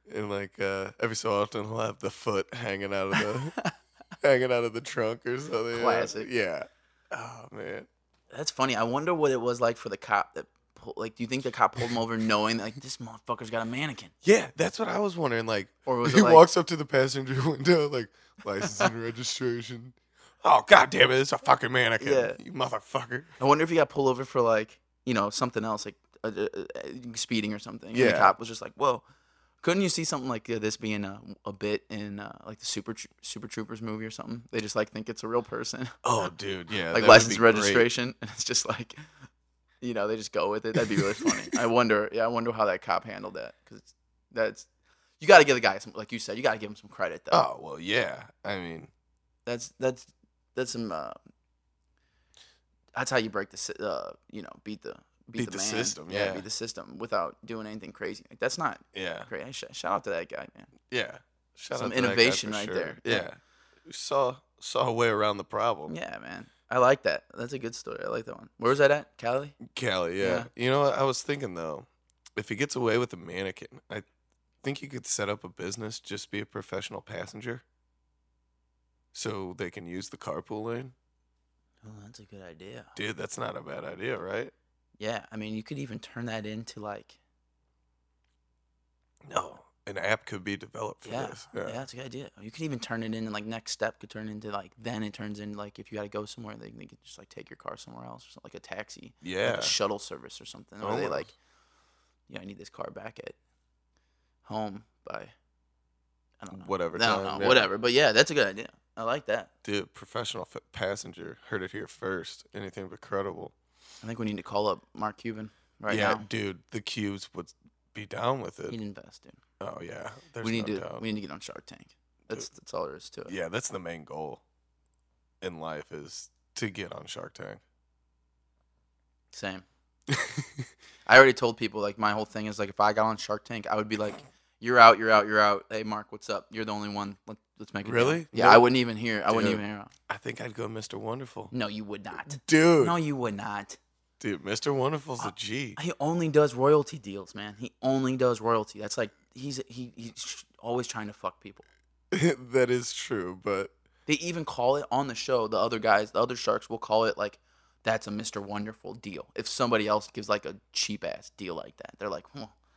And like every so often he'll have the foot hanging out of the hanging out of the trunk or something. Classic. Yeah. Oh man. That's funny. I wonder what it was like for the cop that like, do you think the cop pulled him over knowing that, like, this motherfucker's got a mannequin? Yeah, that's what I was wondering. Like, Or was he it like, walks up to the passenger window, like, license and registration. Oh, god damn it, it's a fucking mannequin. Yeah. You motherfucker. I wonder if he got pulled over for, like, you know, something else, like speeding or something. Yeah. And the cop was just like, whoa. Couldn't you see something like this being a bit in, like, the Super Troopers movie or something? They just, like, think it's a real person. Oh, dude, yeah. Like, that would license be and great. registration. And it's just like, you know, they just go with it. That'd be really funny. I wonder how that cop handled that. Because that's, you got to give the guy some, like you said, you got to give him some credit, though. Oh, well, yeah. I mean, That's some, that's how you break the, you know, beat the Beat the man. system, yeah. Beat the system without doing anything crazy. Like, that's not yeah. great. Hey, shout out to that guy, man. Yeah. Shout Some out to that guy innovation for right sure. there. Yeah. Yeah. We saw a way around the problem. Yeah, man. I like that. That's a good story. I like that one. Where was that at? Cali? Cali, yeah. Yeah. You know what? I was thinking, though, if he gets away with a mannequin, I think he could set up a business, just be a professional passenger, so they can use the carpool lane. Oh, that's a good idea. Dude, that's not a bad idea, right? Yeah, I mean, you could even turn that into, like, No. An app could be developed for yeah, this. yeah, that's a good idea. You could even turn it into, like, next step could turn into, like, then it turns into, like, if you got to go somewhere, they could just, like, take your car somewhere else, or something, like a taxi, Yeah. like a shuttle service or something, where they, Almost. like, yeah, I need this car back at home by, I don't know. Whatever I don't time, know, yeah. whatever. But, yeah, that's a good idea. I like that. Dude, professional passenger. Heard it here first. Anything but credible. I think we need to call up Mark Cuban right yeah, now. dude, the Cubes would be down with it. He'd invest, dude. Oh, yeah. There's We need no to doubt. we need to get on Shark Tank. That's all there is to it. Yeah, that's the main goal in life is to get on Shark Tank. Same. I already told people, like, my whole thing is, like, if I got on Shark Tank, I would be like, you're out. Hey, Mark, what's up? You're the only one. Let's make it. Really? Yeah, No. I wouldn't even hear. I wouldn't Dude. even hear. I think I'd go Mr. Wonderful. No, you would not. Dude. No, you would not. Dude, Mr. Wonderful's a G. He only does royalty deals, man. He only does royalty. That's like he's always trying to fuck people. That is true, but They even call it on the show. The other guys, the other sharks will call it like, that's a Mr. Wonderful deal. If somebody else gives like a cheap ass deal like that, they're like,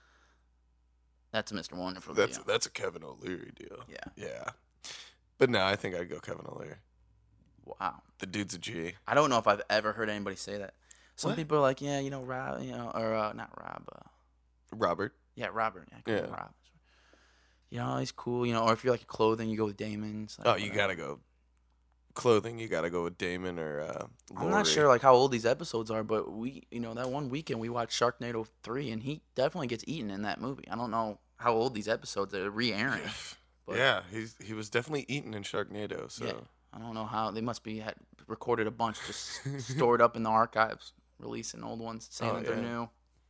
that's a Mr. Wonderful deal. that's a Kevin O'Leary deal. Yeah. Yeah. But no, I think I'd go Kevin O'Leary. Wow. The dude's a G. I don't know if I've ever heard anybody say that. Some What? people are like, yeah, you know, Rob, you know, or not Rob. Robert. Yeah, Robert. Yeah, I call him Yeah. Rob. You know, he's cool. You know, or if you're like a clothing, you go with Damon. It's like, Oh, you whatever. gotta go. Clothing, you gotta go with Damon or I'm not Lori. sure like how old these episodes are, but that one weekend we watched Sharknado 3, and he definitely gets eaten in that movie. I don't know how old these episodes are re-airing. But, Yeah, he was definitely eaten in Sharknado. So yeah, I don't know how they must be had recorded a bunch, just stored up in the archives, releasing old ones, saying Oh, that they're yeah. new.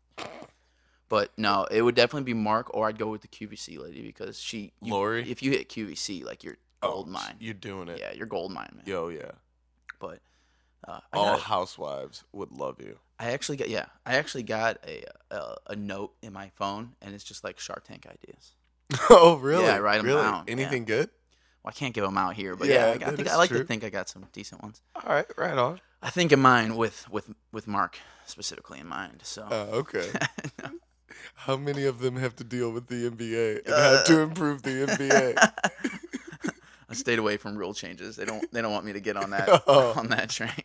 But no, it would definitely be Mark, or I'd go with the QVC lady because Lori? If you hit QVC, like you're gold mine. You're doing it. Yeah, you're gold mine, man. Yo, yeah. But All housewives would love you. I actually got a note in my phone, and it's just like Shark Tank ideas. Oh, really? Yeah, I write 'em really? down, Anything good? Well, I can't give them out here, but Yeah, yeah, I that think is I like true. to think I got some decent ones. All right, right on. I think of mine with Mark specifically in mind. So Okay. How many of them have to deal with the NBA and how to improve the NBA? I stayed away from rule changes. They don't want me to get on that Oh. on that train.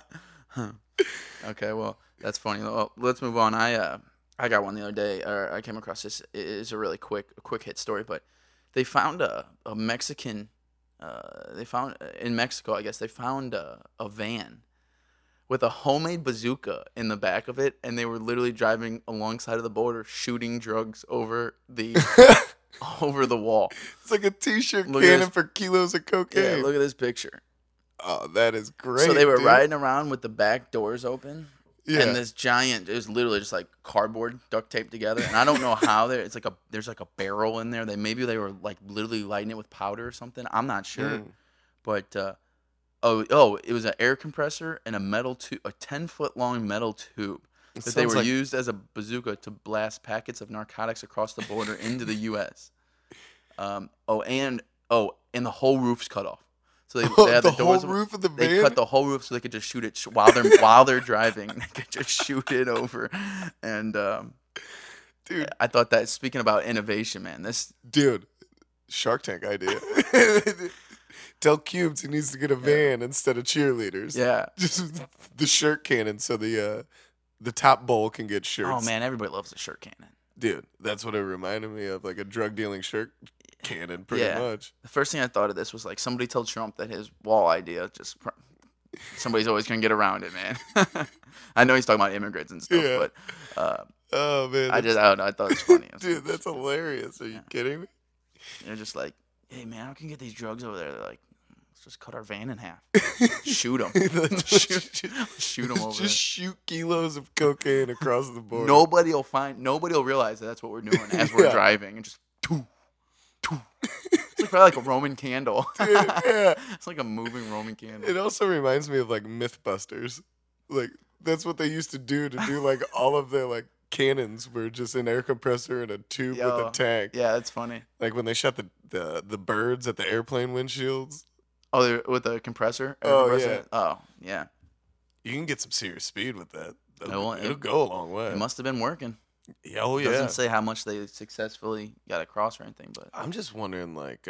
Okay, well that's funny. Well, let's move on. I got one the other day. Or I came across this. It is a really quick hit story, but they found a Mexican. They found in Mexico, I guess they found a van with a homemade bazooka in the back of it, and they were literally driving alongside of the border, shooting drugs over the over the wall. It's like a T-shirt Look at cannon this- for kilos of cocaine. Yeah, look at this picture. Oh, that is great. So they were dude. riding around with the back doors open, Yeah. and this giant, it was literally just like cardboard duct taped together, and I don't know how there's like a barrel in there. Maybe they were like literally lighting it with powder or something. I'm not sure, but it was an air compressor and a metal tube, a 10-foot long metal tube that they sounds were like- used as a bazooka to blast packets of narcotics across the border into the U.S. And the whole roof's cut off. So they had the the doors. whole roof of the They van? cut the whole roof so they could just shoot it while they're driving. They could just shoot it over. And Dude, I thought that, speaking about innovation, man, dude, Shark Tank idea. Tell Cubes he needs to get a van instead of cheerleaders. yeah. Just the shirt cannon so the top bowl can get shirts. Oh man, everybody loves the shirt cannon. Dude, that's what it reminded me of, like a drug dealing shirt cannon, pretty Yeah. much. The first thing I thought of this was like somebody told Trump that his wall idea somebody's always gonna get around it, man. I know he's talking about immigrants and stuff, Yeah. but Oh man, I don't know. I thought it was funny. dude, that's hilarious. Are you kidding me? They're just like, hey man, how can you get these drugs over there? They're like, let's just cut our van in half. Shoot them. Shoot them over there. Just shoot kilos of cocaine across the board. Nobody will realize that that's what we're doing as we're Yeah. driving, and just it's like probably like a Roman candle. Dude, yeah. It's like a moving Roman candle. It also reminds me of like Mythbusters. Like that's what they used to do like all of their like cannons were just an air compressor and a tube with Yo, a tank. Yeah, that's funny. Like when they shot the birds at the airplane windshields. Oh, they're with the compressor. Oh, compressor? yeah. Oh yeah. You can get some serious speed with that. Well, It'll go a long way. It must have been working. Yeah, oh yeah. Doesn't say how much they successfully got across or anything, but I'm just wondering like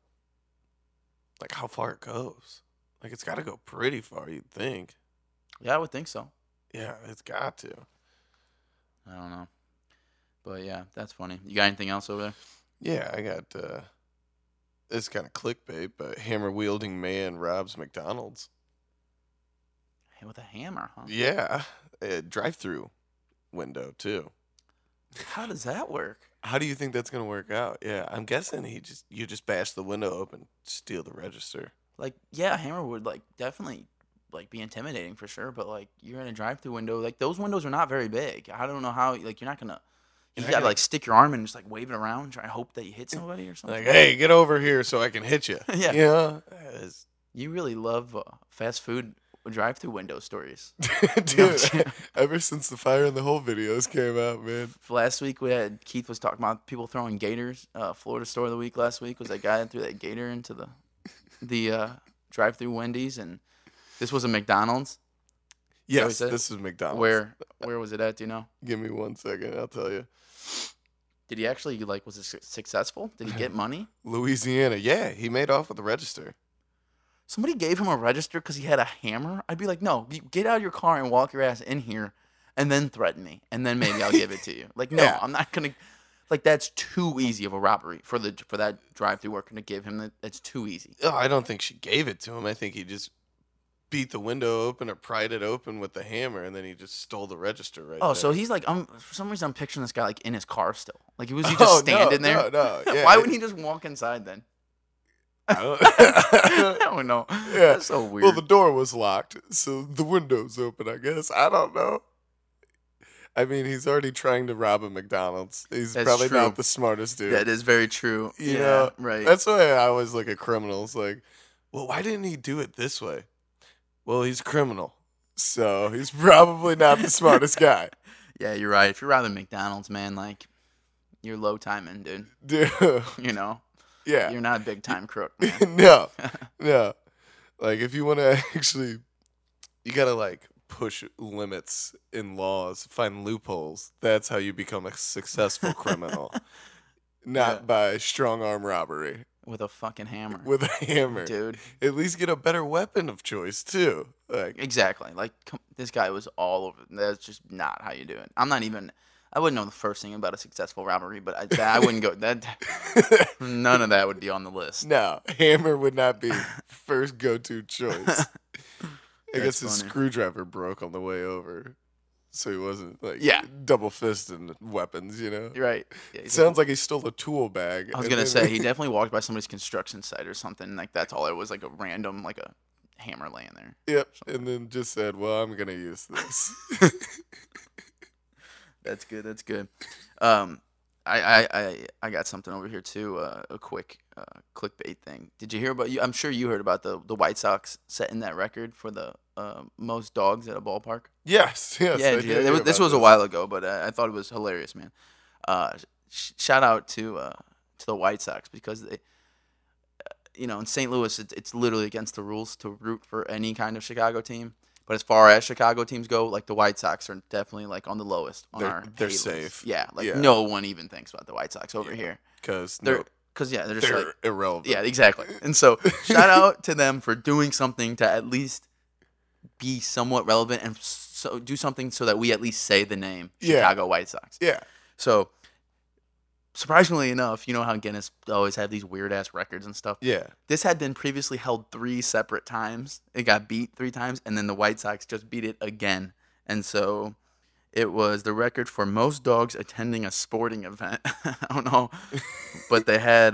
how far it goes. Like it's got to go pretty far, you'd think. yeah, I would think so. Yeah, it's got to. I don't know, but yeah, that's funny. You got anything else over there? Yeah, I got it's kind of clickbait, but hammer wielding man robs McDonald's. Hey, with a hammer, huh? Yeah, drive-through window too. How does that work? How do you think that's gonna work out? Yeah, I'm guessing you just bash the window open, steal the register. Like, yeah, a hammer would like definitely like be intimidating for sure, but like you're in a drive-through window, like those windows are not very big. I don't know how, like you're not gonna. You You're not gotta gonna- like stick your arm and just like wave it around, try to hope that you hit somebody or something. Like, hey, get over here so I can hit you. Yeah. You know? You really love fast food drive-through window stories. Dude, ever since the Fire in the Hole videos came out, man. Last week Keith was talking about people throwing gators. Florida Store of the Week last week was that guy that threw that gator into the drive-through Wendy's, and this was a McDonald's. Yes, said? this is McDonald's. Where was it at? Do you know? Give me 1 second, I'll tell you. Did he actually was it successful? Did he get money? Louisiana. Yeah, he made off with the register. Somebody gave him a register because he had a hammer. I'd be like, no, you get out of your car and walk your ass in here, and then threaten me, and then maybe I'll give it to you. Like, no, Yeah. I'm not gonna. Like, that's too easy of a robbery for that drive-through worker to give him. That's too easy. Oh, I don't think she gave it to him. I think he just beat the window open or pried it open with the hammer, and then he just stole the register right Oh, there. so he's like, for some reason I'm picturing this guy like in his car still. Like, was he Oh, just no, standing there? no, yeah. Why wouldn't he just walk inside then? I don't- I don't know. Yeah. That's so weird. Well, the door was locked, so the window's open, I guess. I don't know. I mean, he's already trying to rob a McDonald's. He's That's probably true. not the smartest dude. That is very true. You yeah, know, right. That's why I always look at criminals like, well, why didn't he do it this way? Well, he's a criminal, so he's probably not the smartest guy. Yeah, you're right. If you're robbing McDonald's, man, like, you're low timing, dude. Dude, You know? yeah. You're not a big time crook, man. No. Like, if you want to actually, you got to, like, push limits in laws, find loopholes. That's how you become a successful criminal. Not Yeah. by strong arm robbery With a fucking hammer. with a hammer. Dude. At least get a better weapon of choice, too. Like, Exactly. Like, this guy was all over. That's just not how you do it. I wouldn't know the first thing about a successful robbery, but I wouldn't go. None of that would be on the list. no, hammer would not be first go-to choice. I guess his funny. screwdriver broke on the way over, so he wasn't like Yeah. double fisting weapons. You know, You're right. Yeah, it sounds like he stole a tool bag. I was and gonna then- say he definitely walked by somebody's construction site or something. Like that's all it was, like a random, like a hammer laying there. Yep, and then just said, "Well, I'm gonna use this." That's good. That's good. I got something over here too. A quick clickbait thing. Did you hear about? I'm sure you heard about the White Sox setting that record for the most dogs at a ballpark. yes, yes. Yeah, I dude, did hear this about was a this. while ago, but I thought it was hilarious, man. Shout out to to the White Sox because they, in St. Louis, it's literally against the rules to root for any kind of Chicago team. But as far as Chicago teams go, like the White Sox are definitely like on the lowest on our They're hate list. safe. Yeah, like Yeah. no one even thinks about the White Sox over here. Because They're just they're like irrelevant. yeah, exactly. And so shout out to them for doing something to at least be somewhat relevant and so do something so that we at least say the name Yeah. Chicago White Sox. Yeah. So surprisingly enough, you know how Guinness always have these weird ass records and stuff. Yeah. This had been previously held 3 separate times. It got beat 3 times, and then the White Sox just beat it again. And so it was the record for most dogs attending a sporting event. I don't know, but they had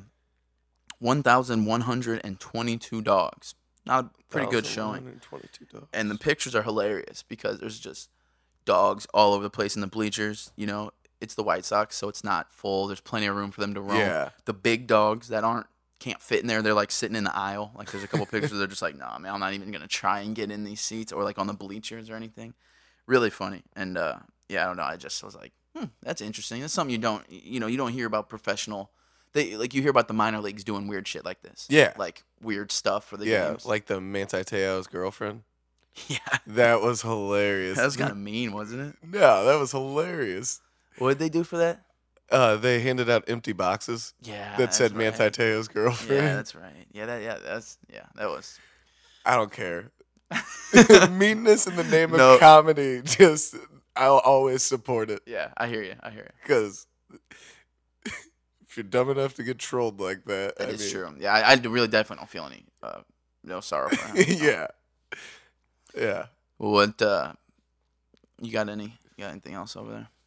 1,122 dogs. Not pretty good showing. 1,122 dogs. And the pictures are hilarious because there's just dogs all over the place in the bleachers. It's the White Sox, so it's not full. There's plenty of room for them to roam. Yeah. The big dogs that can't fit in there, they're like sitting in the aisle. Like there's a couple pictures where they're just like, nah, man, I'm not even gonna try and get in these seats or like on the bleachers or anything. Really funny. And yeah, I don't know. I just was like, that's interesting. That's something you don't hear about professional. You hear about the minor leagues doing weird shit like this. Yeah. Like weird stuff for the Yeah, games. like the Manti Te'o's girlfriend. Yeah. That was hilarious. That was kind of mean, wasn't it? No, that was hilarious. What did they do for that? They handed out empty boxes Yeah. that said that's Manti right. Te'o's girlfriend. Yeah, that's right. That was. I don't care. Meanness in the name No. of comedy, I'll always support it. Yeah, I hear you. Because if you're dumb enough to get trolled like that, That is true. Yeah, I really definitely don't feel any no sorrow for him. Yeah. Yeah. What you got anything else over there?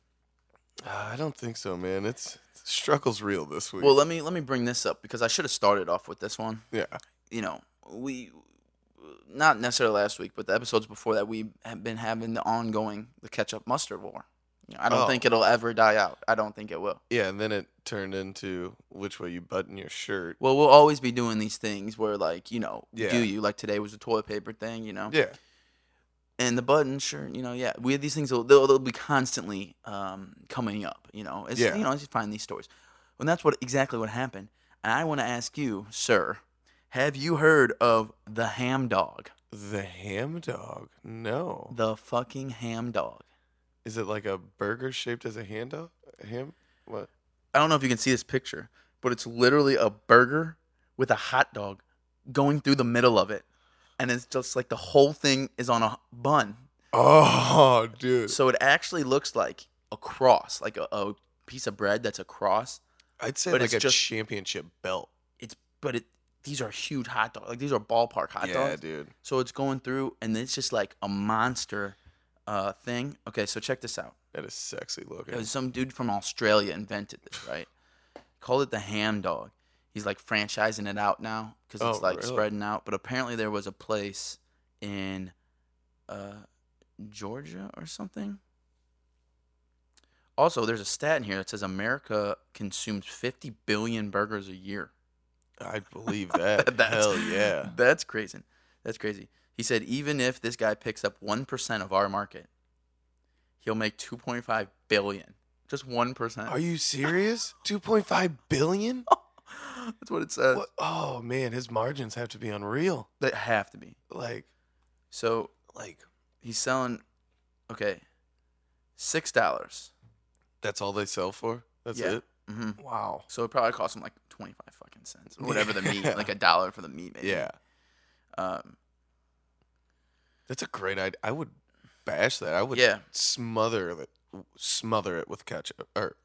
I don't think so, man. Struggle's real this week. Well, let me bring this up because I should have started off with this one. Yeah. We not necessarily last week, but the episodes before that we have been having the ketchup mustard war. I don't think it'll ever die out. I don't think it will. Yeah, and then it turned into which way you button your shirt. Well, we'll always be doing these things where like, Yeah. do you like today was a toilet paper thing, Yeah. And the button shirt, yeah. We have these things they'll be constantly coming up, As Yeah. as you find these stories. And that's exactly what happened. And I want to ask you, sir, have you heard of the ham dog? The ham dog? No. The fucking ham dog. Is it like a burger shaped as a hand dog? A ham? What? I don't know if you can see this picture, but it's literally a burger with a hot dog going through the middle of it. And it's just like the whole thing is on a bun. Oh, dude. So it actually looks like a cross, like a piece of bread that's a cross. I'd say But like it's a just- championship belt. These are huge hot dogs. Like these are ballpark hot Yeah, dogs. dude. So it's going through, and it's just like a monster thing. Okay, so check this out. That is sexy looking. It was some dude from Australia invented this, right? Called it the ham dog. He's like franchising it out now because it's Oh, like really? spreading out. But apparently there was a place in Georgia or something. Also, there's a stat in here that says America consumes 50 billion burgers a year. I believe that. Hell yeah. That's crazy. That's crazy. He said even if this guy picks up 1% of our market, he'll make 2.5 billion. Just 1%. Are you serious? 2.5 billion? That's what it says. What? Oh man, his margins have to be unreal. They have to be. Like, So he's selling, okay, $6. that's all they sell for? That's it? Mm-hmm. Wow. So it probably cost him like 25 fucking cents or whatever the meat, Yeah. like $1 for the meat, maybe. Yeah. That's a great idea. I would bash that. I would Yeah. smother it with ketchup.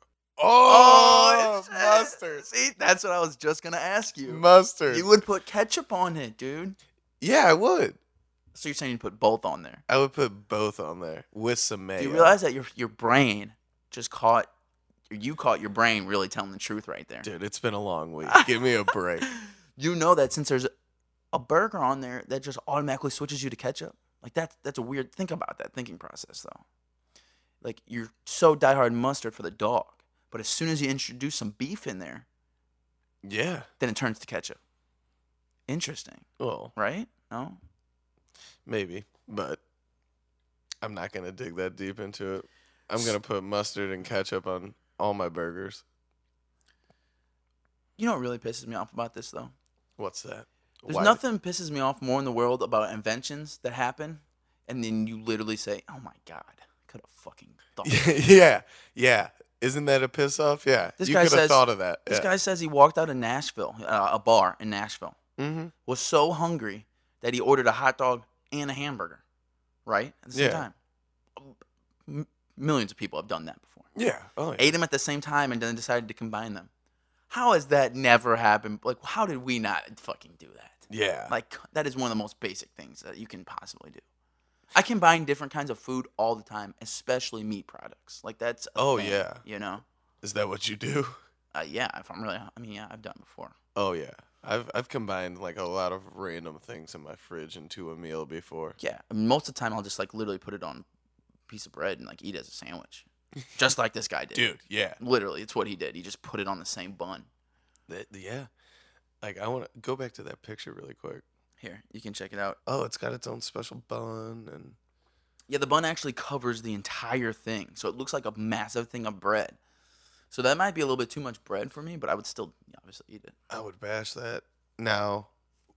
Oh, mustard. See, that's what I was just gonna ask you. Mustard. You would put ketchup on it, dude. Yeah, I would. So you're saying you put both on there? I would put both on there with some mayo. Do you realize that your brain just caught your brain really telling the truth right there? Dude, it's been a long week. Give me a break. You know that since there's a burger on there that just automatically switches you to ketchup. Like that's a weird. Think about that thinking process though. Like you're so diehard mustard for the dog, but as soon as you introduce some beef in there, Yeah. then it turns to ketchup. Interesting, Well, right? No. maybe, but I'm not going to dig that deep into it. I'm going to put mustard and ketchup on all my burgers. You know what really pisses me off about this though? What's that? There's Why- nothing pisses me off more in the world about inventions that happen, and then you literally say, "Oh my god, I could have fucking thought." of that." yeah. Isn't that a piss off? Yeah, This you guy could have says- thought of that. This Yeah. guy says he walked out of Nashville, a bar in Nashville, Mm-hmm. was so hungry that he ordered a hot dog and a hamburger, right at the same Yeah. time. Millions of people have done that before. Yeah. Oh, yeah. Ate them at the same time and then decided to combine them. How has that never happened? Like, how did we not fucking do that? Yeah. Like, that is one of the most basic things that you can possibly do. I combine different kinds of food all the time, especially meat products. Like, that's a thing, yeah. you know? Is that what you do? Yeah, if I'm really, I mean, yeah, I've done it before. Oh yeah. I've combined like a lot of random things in my fridge into a meal before. Yeah, I mean, most of the time I'll just like literally put it on a piece of bread and like eat it as a sandwich, just like this guy did. Dude, yeah. Literally, it's what he did. He just put it on the same bun. Yeah. Like I want to go back to that picture really quick. Here, you can check it out. Oh, it's got its own special bun and Yeah, the bun actually covers the entire thing, so it looks like a massive thing of bread. So that might be a little bit too much bread for me, but I would still obviously eat it. I would bash that. Now,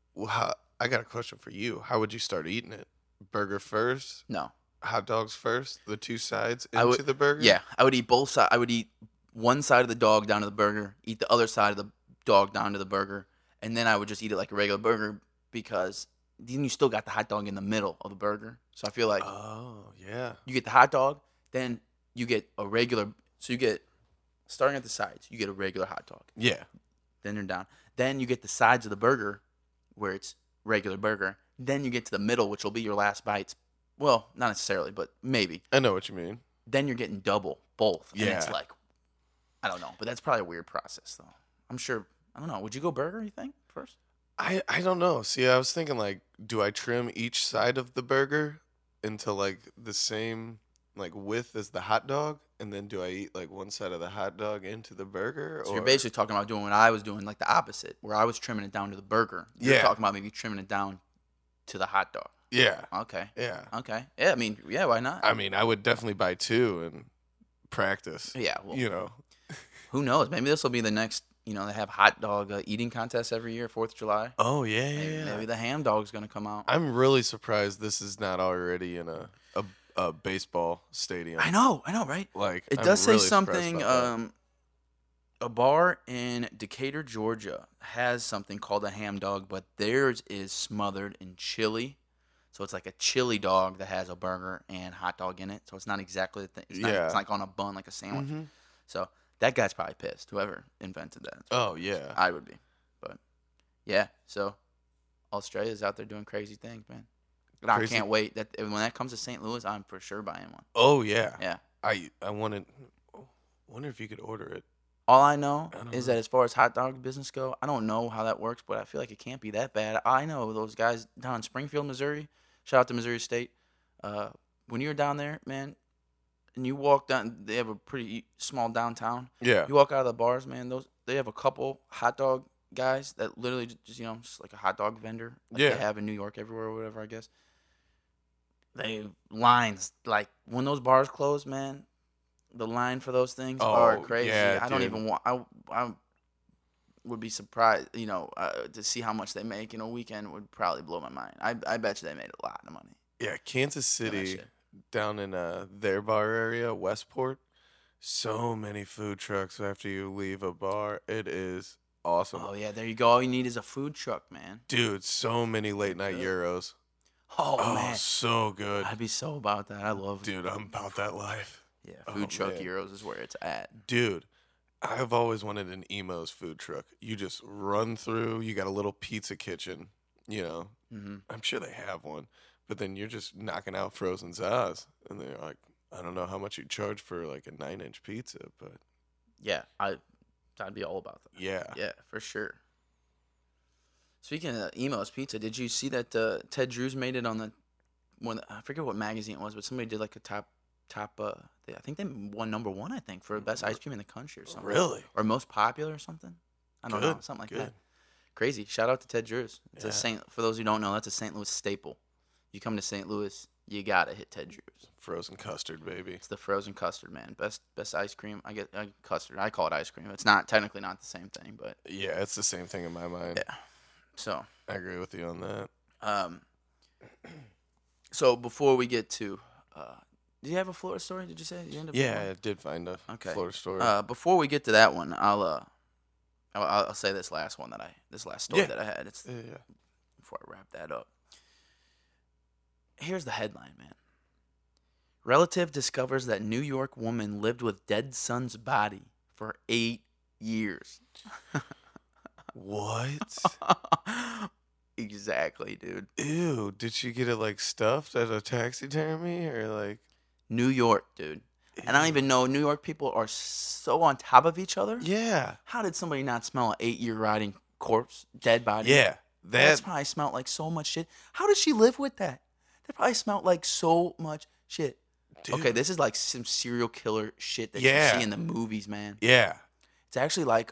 I got a question for you. How would you start eating it? Burger first? No. Hot dogs first? The two sides I into would- the burger? Yeah, I would eat both sides. I would eat one side of the dog down to the burger, eat the other side of the dog down to the burger, and then I would just eat it like a regular burger because then you still got the hot dog in the middle of the burger. So I feel like Oh, yeah. you get the hot dog, then you get a regular. So you get, starting at the sides, you get a regular hot dog. Yeah. Then you're down. Then you get the sides of the burger, where it's regular burger. Then you get to the middle, which will be your last bites. Well, not necessarily, but maybe. I know what you mean. Then you're getting double, both. And it's Yeah. like, I don't know. But that's probably a weird process, though. I'm sure, I don't know. Would you go burger, you think, first? I don't know. See, I was thinking like, do I trim each side of the burger into like the same like width as the hot dog, and then do I eat like one side of the hot dog into the burger? So you're basically talking about doing what I was doing, like the opposite, where I was trimming it down to the burger. You're Yeah. talking about maybe trimming it down to the hot dog. Yeah. Okay. Yeah. Okay. Yeah, I mean, yeah, why not? I mean, I would definitely buy two and practice. Yeah, well, You know. who knows? Maybe this will be the next, they have hot dog eating contests every year, 4th of July. Oh yeah, Maybe the ham dog's going to come out. I'm really surprised this is not already in a baseball stadium. I know, right? Like It I'm does say really surprised something. about that. A bar in Decatur, Georgia, has something called a ham dog, but theirs is smothered in chili. So it's like a chili dog that has a burger and hot dog in it. So it's not exactly the thing. It's not, Yeah. it's like on a bun, like a sandwich. Mhm. So that guy's probably pissed. Whoever invented that, Oh yeah. I would be. But yeah, so Australia's out there doing crazy things, man. And I Crazy- can't wait. That when that comes to St. Louis, I'm for sure buying one. Oh yeah. Yeah. I wonder if you could order it. All I know I don't is know. that as far as hot dog business go, I don't know how that works, but I feel like it can't be that bad. I know those guys down in Springfield, Missouri. Shout out to Missouri State. When you're down there, man, and you walk down, they have a pretty small downtown. Yeah. You walk out of the bars, man. They have a couple hot dog guys that literally just just like a hot dog vendor. Like Yeah. They have in New York everywhere or whatever, I guess. They lines like when those bars close, man. The line for those things are Oh, crazy. yeah, I don't dude. even want. I would be surprised, to see how much they make in a weekend would probably blow my mind. I bet you they made a lot of money. Yeah, Kansas doing that City, shit. down in their bar area, Westport. So many food trucks after you leave a bar. It is awesome. Oh yeah, there you go. All you need is a food truck, man. Dude, so many late night Good. euros. Oh, man, so good. I'd be so about that. I love Dude, I'm about that life. Yeah, Oh, food truck man. Euros is where it's at. Dude, I've always wanted an Emo's food truck. You just run through, you got a little pizza kitchen, Mm-hmm. I'm sure they have one, but then you're just knocking out frozen Zaz. And they're like, I don't know how much you charge for like a 9-inch pizza, but Yeah, I'd be all about that. yeah. Yeah, for sure. Speaking of Emo's Pizza, did you see that Ted Drews made it on the one? I forget what magazine it was, but somebody did like a top. I think they won #1. I think for best ice cream in the country or something. Really? Or most popular or something. I don't know, Good, something like good. that. Crazy. Shout out to Ted Drews. It's Yeah. For those who don't know, that's a St. Louis staple. You come to St. Louis, you gotta hit Ted Drewes. Frozen custard, baby. It's the frozen custard, man. Best ice cream. I get custard. I call it ice cream. It's not technically not the same thing, but Yeah, it's the same thing in my mind. yeah. So I agree with you on that. So before we get to, did you have a Florida story? Did you say? Did you end up Yeah, I did find a Okay. Florida story. Before we get to that one, I'll say this last story Yeah. that I had. It's yeah. before I wrap that up. Here's the headline, man. Relative discovers that New York woman lived with dead son's body for 8 years. What? Exactly, dude. Ew, did she get it like stuffed at a taxidermy or like? New York, dude. And I don't even know. New York people are so on top of each other. Yeah. How did somebody not smell an 8-year rotting corpse, dead body? Yeah. That's probably smelled like so much shit. How did she live with that? That probably smelled like so much shit. Dude. Okay, this is like some serial killer shit that Yeah. you see in the movies, man. Yeah. It's actually like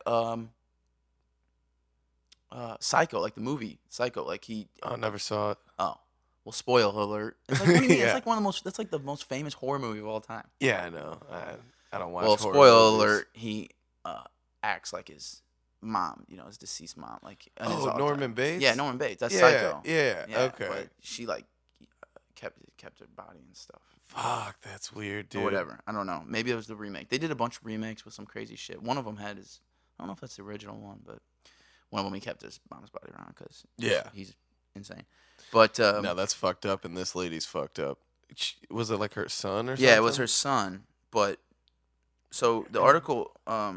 Psycho, like the movie Psycho. Like he. I never saw it. Oh, well, spoiler alert. It's like, what do you mean? Yeah. It's like one of the most. That's like the most famous horror movie of all time. Yeah, I know. I don't watch. Well, horror spoiler movies. alert. He acts like his mom. You know, his deceased mom. Like in his Oh, all Norman time. Bates. Yeah, Norman Bates. That's Yeah, Psycho. yeah, okay. But she like kept her body and stuff. Fuck, that's weird, dude. Or whatever. I don't know. Maybe it was the remake. They did a bunch of remakes with some crazy shit. One of them had his. I don't know if that's the original one, but one of them he kept his mom's body around because Yeah. he's insane. But No, that's fucked up, and this lady's fucked up. Was it like her son or something? yeah, it was her son. But so the article,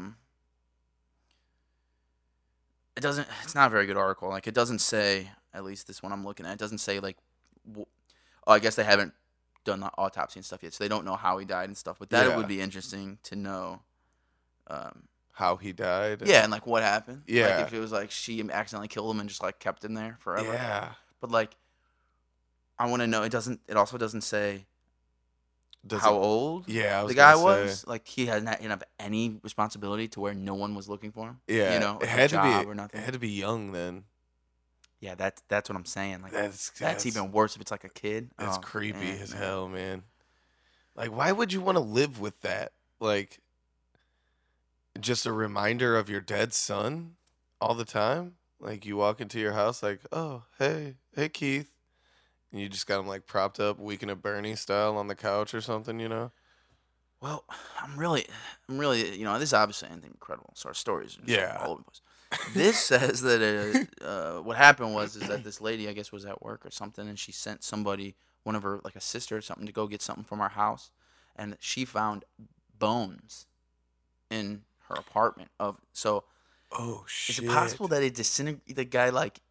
it doesn't. It's not a very good article. Like it doesn't say. At least this one I'm looking at. It doesn't say like. Oh, I guess they haven't done the autopsy and stuff yet, so they don't know how he died and stuff. But that Yeah. would be interesting to know. How he died? Yeah, and like what happened. Yeah. Like if it was like she accidentally killed him and just like kept him there forever. Yeah. But like, I want to know. It doesn't. It also doesn't say Does how it- old Yeah, I was the guy gonna say. was. Like he didn't have any responsibility to where no one was looking for him. Yeah, you know, it like a had to job be. or nothing. It had to be young then. Yeah, that's what I'm saying. Like that's even worse if it's like a kid. That's Oh, creepy man, as man. hell, man. Like, why would you want to live with that? Like, just a reminder of your dead son all the time. Like, you walk into your house, like, oh, hey, Keith, and you just got him like propped up, Weekend at Bernie style on the couch or something, you know? Well, I'm really, you know, this is obviously anything incredible. So our stories are just Yeah. all over the place. This says that what happened is that this lady, I guess, was at work or something, and she sent somebody, one of her, like a sister or something, to go get something from our house, and she found bones in her apartment. So Oh shit! is it possible that it disintegrated? The guy like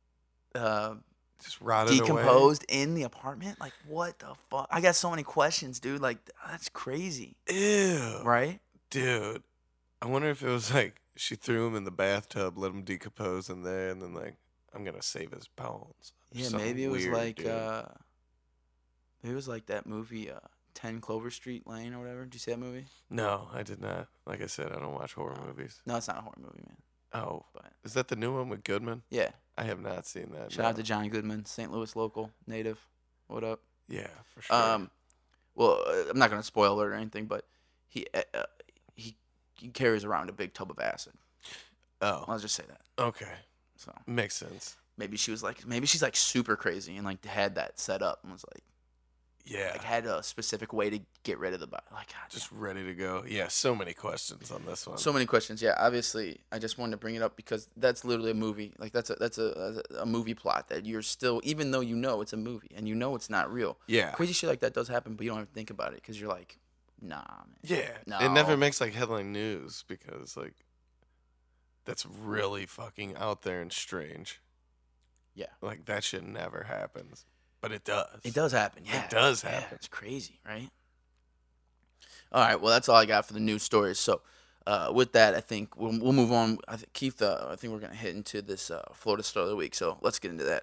just rotted decomposed in the apartment? Like what the fuck? I got so many questions, dude. Like that's crazy, away? Ew, right? dude. I wonder if it was like she threw him in the bathtub, let him decompose in there, and then like, I'm gonna save his bones. Yeah, Something maybe it was weird, like dude. maybe it was like that movie 10 Clover Street Lane or whatever. Did you see that movie? No, I did not. Like I said, I don't watch horror movies. No, it's not a horror movie, man. Oh, But is that the new one with Goodman? yeah, I have not seen that. shout out to Johnny Goodman, St. Louis local, native. What up? Yeah, for sure. Well, I'm not gonna spoil it or anything, but he carries around a big tub of acid. Oh, I'll just say that. okay, So makes sense. maybe she's like super crazy and like had that set up and was like Yeah, had a specific way to get rid of the body. Like God, just ready to go. Yeah, so many questions on this one. so many questions. Yeah, obviously, I just wanted to bring it up because that's literally a movie. Like that's a movie plot that you're still, even though you know it's a movie and you know it's not real. Yeah, Crazy shit like that does happen, but you don't even think about it because you're like, nah, man. yeah. No. It never makes like headline news because like that's really fucking out there and strange. Yeah. Like that shit never happens, but it does. It does happen. Yeah, It does Yeah, happen. it's crazy, right? All right. Well, that's all I got for the news stories. So, with that, I think we'll move on. Keith, I think we're gonna hit into this Florida story of the week. So let's get into that.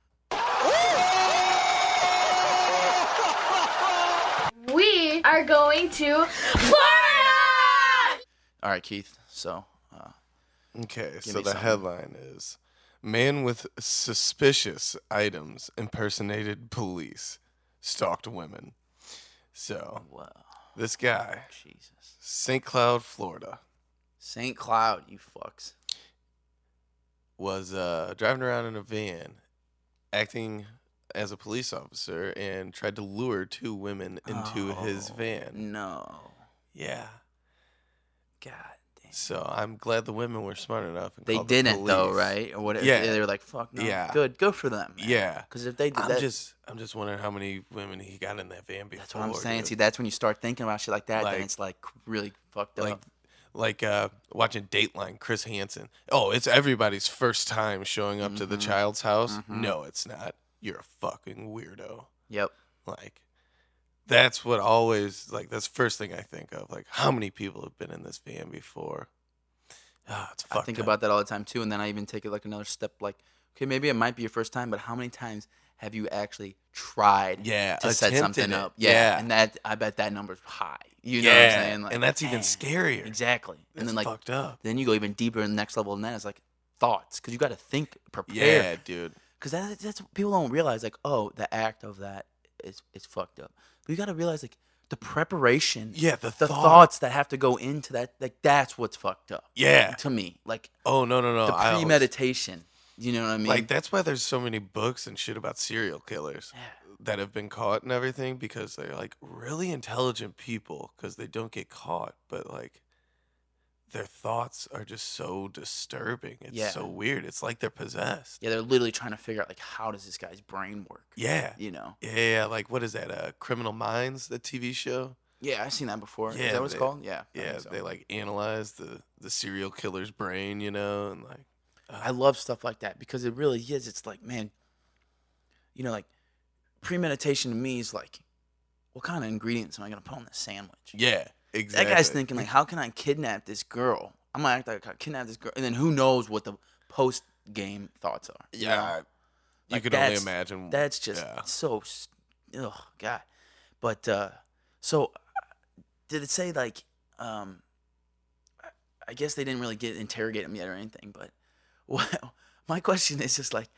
We are going to Florida! All right, Keith. So, Okay, Give so me the something. headline is Man with suspicious items impersonated police. stalked women. So Wow. this guy, Jesus. St. Cloud, Florida, St. Cloud, you fucks. was driving around in a van, acting as a police officer, and tried to lure 2 women into his van. No. Yeah. God damn. So I'm glad the women were smart enough. And They called the didn't though, police. right? Or what? Yeah. They were like, "Fuck no." Yeah. Good for them. Man. Yeah. Because if they did I'm that, just wondering how many women he got in that van before. that's what I'm saying. dude. See, that's when you start thinking about shit like that. Like- then it's like really fucked up. Like watching Dateline, Chris Hansen. Oh, it's everybody's first time showing up to the child's house. No, it's not. You're a fucking weirdo. Yep. Like, that's what always, like, that's the first thing I think of. Like, how many people have been in this van before? Ah, it's fucked I think up. about that all the time too, and then I even take it like another step. Like, okay, maybe it might be your first time, but how many times have you actually tried Yeah, to set attempted something it. up? Yeah. And that I bet that number's high. You know what I'm saying? Like, and that's even man, scarier. Exactly. That's And then like fucked up. then you go even deeper in the next level, and then it's like thoughts, because you got to think, prepare. Yeah, dude. Because that's what people don't realize. Like, oh, the act of that is fucked up. But you got to realize like the preparation. Yeah, the thoughts that have to go into that. Like that's what's fucked up. Yeah. To me, like Oh, no. the I always- premeditation. You know what I mean? Like, that's why there's so many books and shit about serial killers Yeah. that have been caught and everything, because they're, like, really intelligent people because they don't get caught. But, like, their thoughts are just so disturbing. It's Yeah. so weird. It's like they're possessed. Yeah, they're literally trying to figure out like how does this guy's brain work? Yeah. You know? Yeah, like, what is that? Criminal Minds, the TV show? Yeah, I've seen that before. Yeah, Is that what it's they- called? Yeah. I Yeah, think so. they, like, analyze the serial killer's brain, you know, and, like, I love stuff like that because it really is. It's like, man, you know, like premeditation to me is like, what kind of ingredients am I gonna put on this sandwich? yeah, exactly. That guy's thinking like, how can I kidnap this girl? I'm gonna act like I kidnap this girl, and then who knows what the post game thoughts are? you know? Yeah, you Like, can only that's- imagine. That's just yeah. so, oh god. But so, did it say like, I guess they didn't really interrogate him yet or anything. But my question is just like,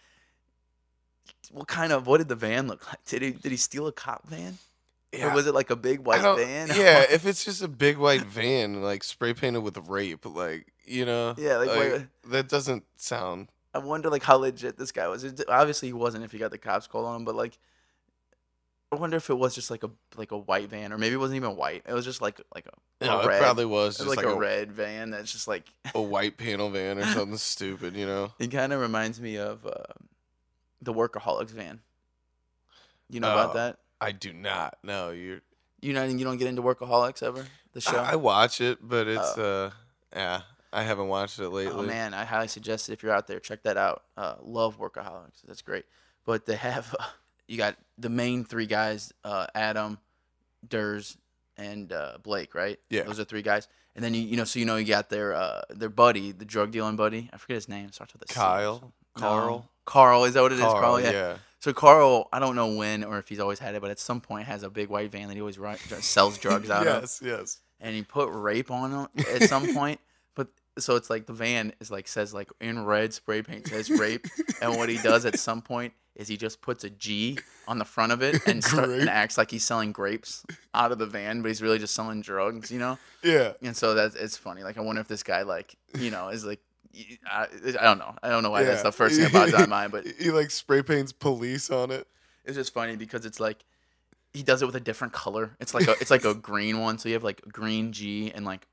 what did the van look like? Did he steal a cop van? Yeah. Or was it like a big white van? Yeah, if it's just a big white van, like spray painted with rape, like, you know, Yeah, like, wait. that doesn't sound. I wonder like how legit this guy was. Obviously he wasn't if he got the cops called on him, but like I wonder if it was just like a white van, or maybe it wasn't even white. It was just like a No, red, it probably was it just was like, like a red van that's just like a white panel van or something stupid, you know. it kind of reminds me of the Workaholics van. You know about Oh, that? I do not. No, you You don't get into Workaholics ever? The show? I watch it, but it's yeah, I haven't watched it lately. Oh man, I highly suggest it if you're out there. Check that out. Love Workaholics. That's great. But they have you got the main 3 guys, Adam, Durs, and Blake, right? Yeah. Those are 3 guys. And then you got their buddy, the drug dealing buddy. I forget his name. It starts with a C. Kyle, Carl, Carl, is that what it is? Carl, yeah. So Carl, I don't know when or if he's always had it, but at some point has a big white van that he always sells drugs out of. Yes. And he put rape on it at some point. But so it's like the van is like says like in red spray paint says rape, and what he does at some point is he just puts a G on the front of it and Grape. acts like he's selling grapes out of the van, but he's really just selling drugs, you know. Yeah. And so it's funny. Like I wonder if this guy like is like I don't know. I don't know why that's the first thing that pops out of my mind, but he like spray paints police on it. it's just funny because it's like he does it with a different color. It's like a green one, so you have like green G and like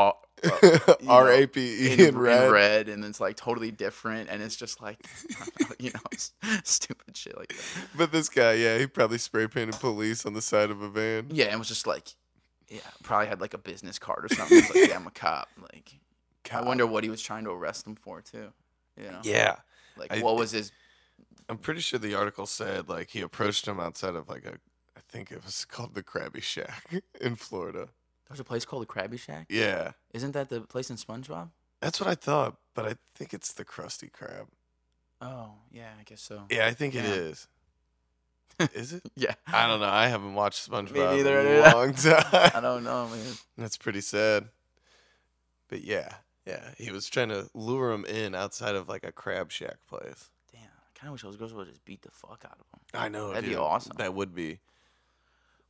RAPE in in red. red, and it's like totally different, and it's just like stupid shit like that. But this guy, yeah, he probably spray painted police on the side of a van. Yeah, and it was just like, probably had like a business card or something. It's like, yeah, I'm a cop. Like, I wonder what he was trying to arrest him for too. You know? Yeah. Like, what was his? I'm pretty sure the article said like he approached him outside of like I think it was called the Krabby Shack in Florida. There's a place called the Krabby Shack. Yeah. Isn't that the place in SpongeBob? That's what I thought, but I think it's the Krusty Krab. Oh, yeah, I guess so. Yeah, I think it Yeah. is. Is it? Yeah. I don't know. I haven't watched SpongeBob neither, in dude. a long I time. don't know, man. That's pretty sad. But yeah, he was trying to lure him in outside of like a Crab Shack place. Damn, I kind of wish those girls would just beat the fuck out of him. I know, That'd be dude. awesome. That would be.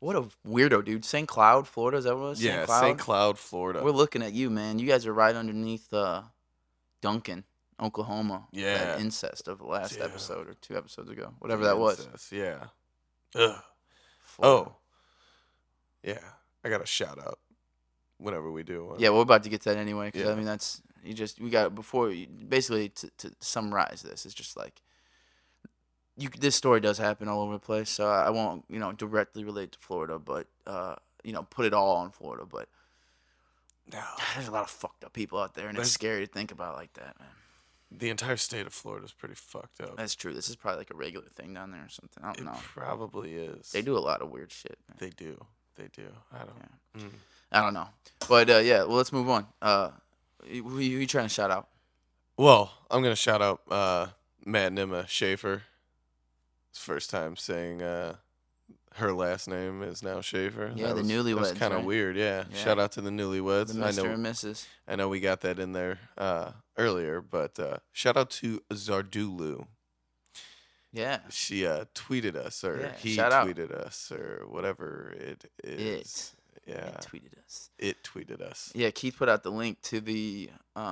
What a weirdo, dude. St. Cloud, Florida. Is that what it was? Yeah, St. Cloud? St. Cloud, Florida. We're looking at you, man. You guys are right underneath Duncan, Oklahoma. Yeah. That incest of the last Dude. episode or 2 episodes ago. Whatever that was. Incest, yeah. Ugh. Florida. Oh. Yeah. I got a shout out whenever we do one. Yeah, we're about to get to that anyway. 'Cause, Yeah. I mean, we got, basically, to summarize this, it's just like, this story does happen all over the place, so I won't, directly relate to Florida, but, put it all on Florida, but No. there's a lot of fucked up people out there, and it's scary to think about like that, man. The entire state of Florida is pretty fucked up. That's true. This is probably like a regular thing down there or something. I don't It know. probably is. They do a lot of weird shit, man. They do. I don't. I don't know. But, yeah, well, let's move on. Who you trying to shout out? Well, I'm gonna shout out Matt and Emma Schaefer. It's the first time saying her last name is now Schaefer. Yeah, the That's newlyweds, kind of right? weird. Yeah. Yeah. Shout out to the newlyweds. The Mr. and Mrs. I know we got that in there earlier, but shout out to Zardulu. Yeah. She tweeted us, or Yeah, he shout out. tweeted us, or whatever it is. Yeah, It tweeted us. it tweeted us. Yeah, Keith put out the link to the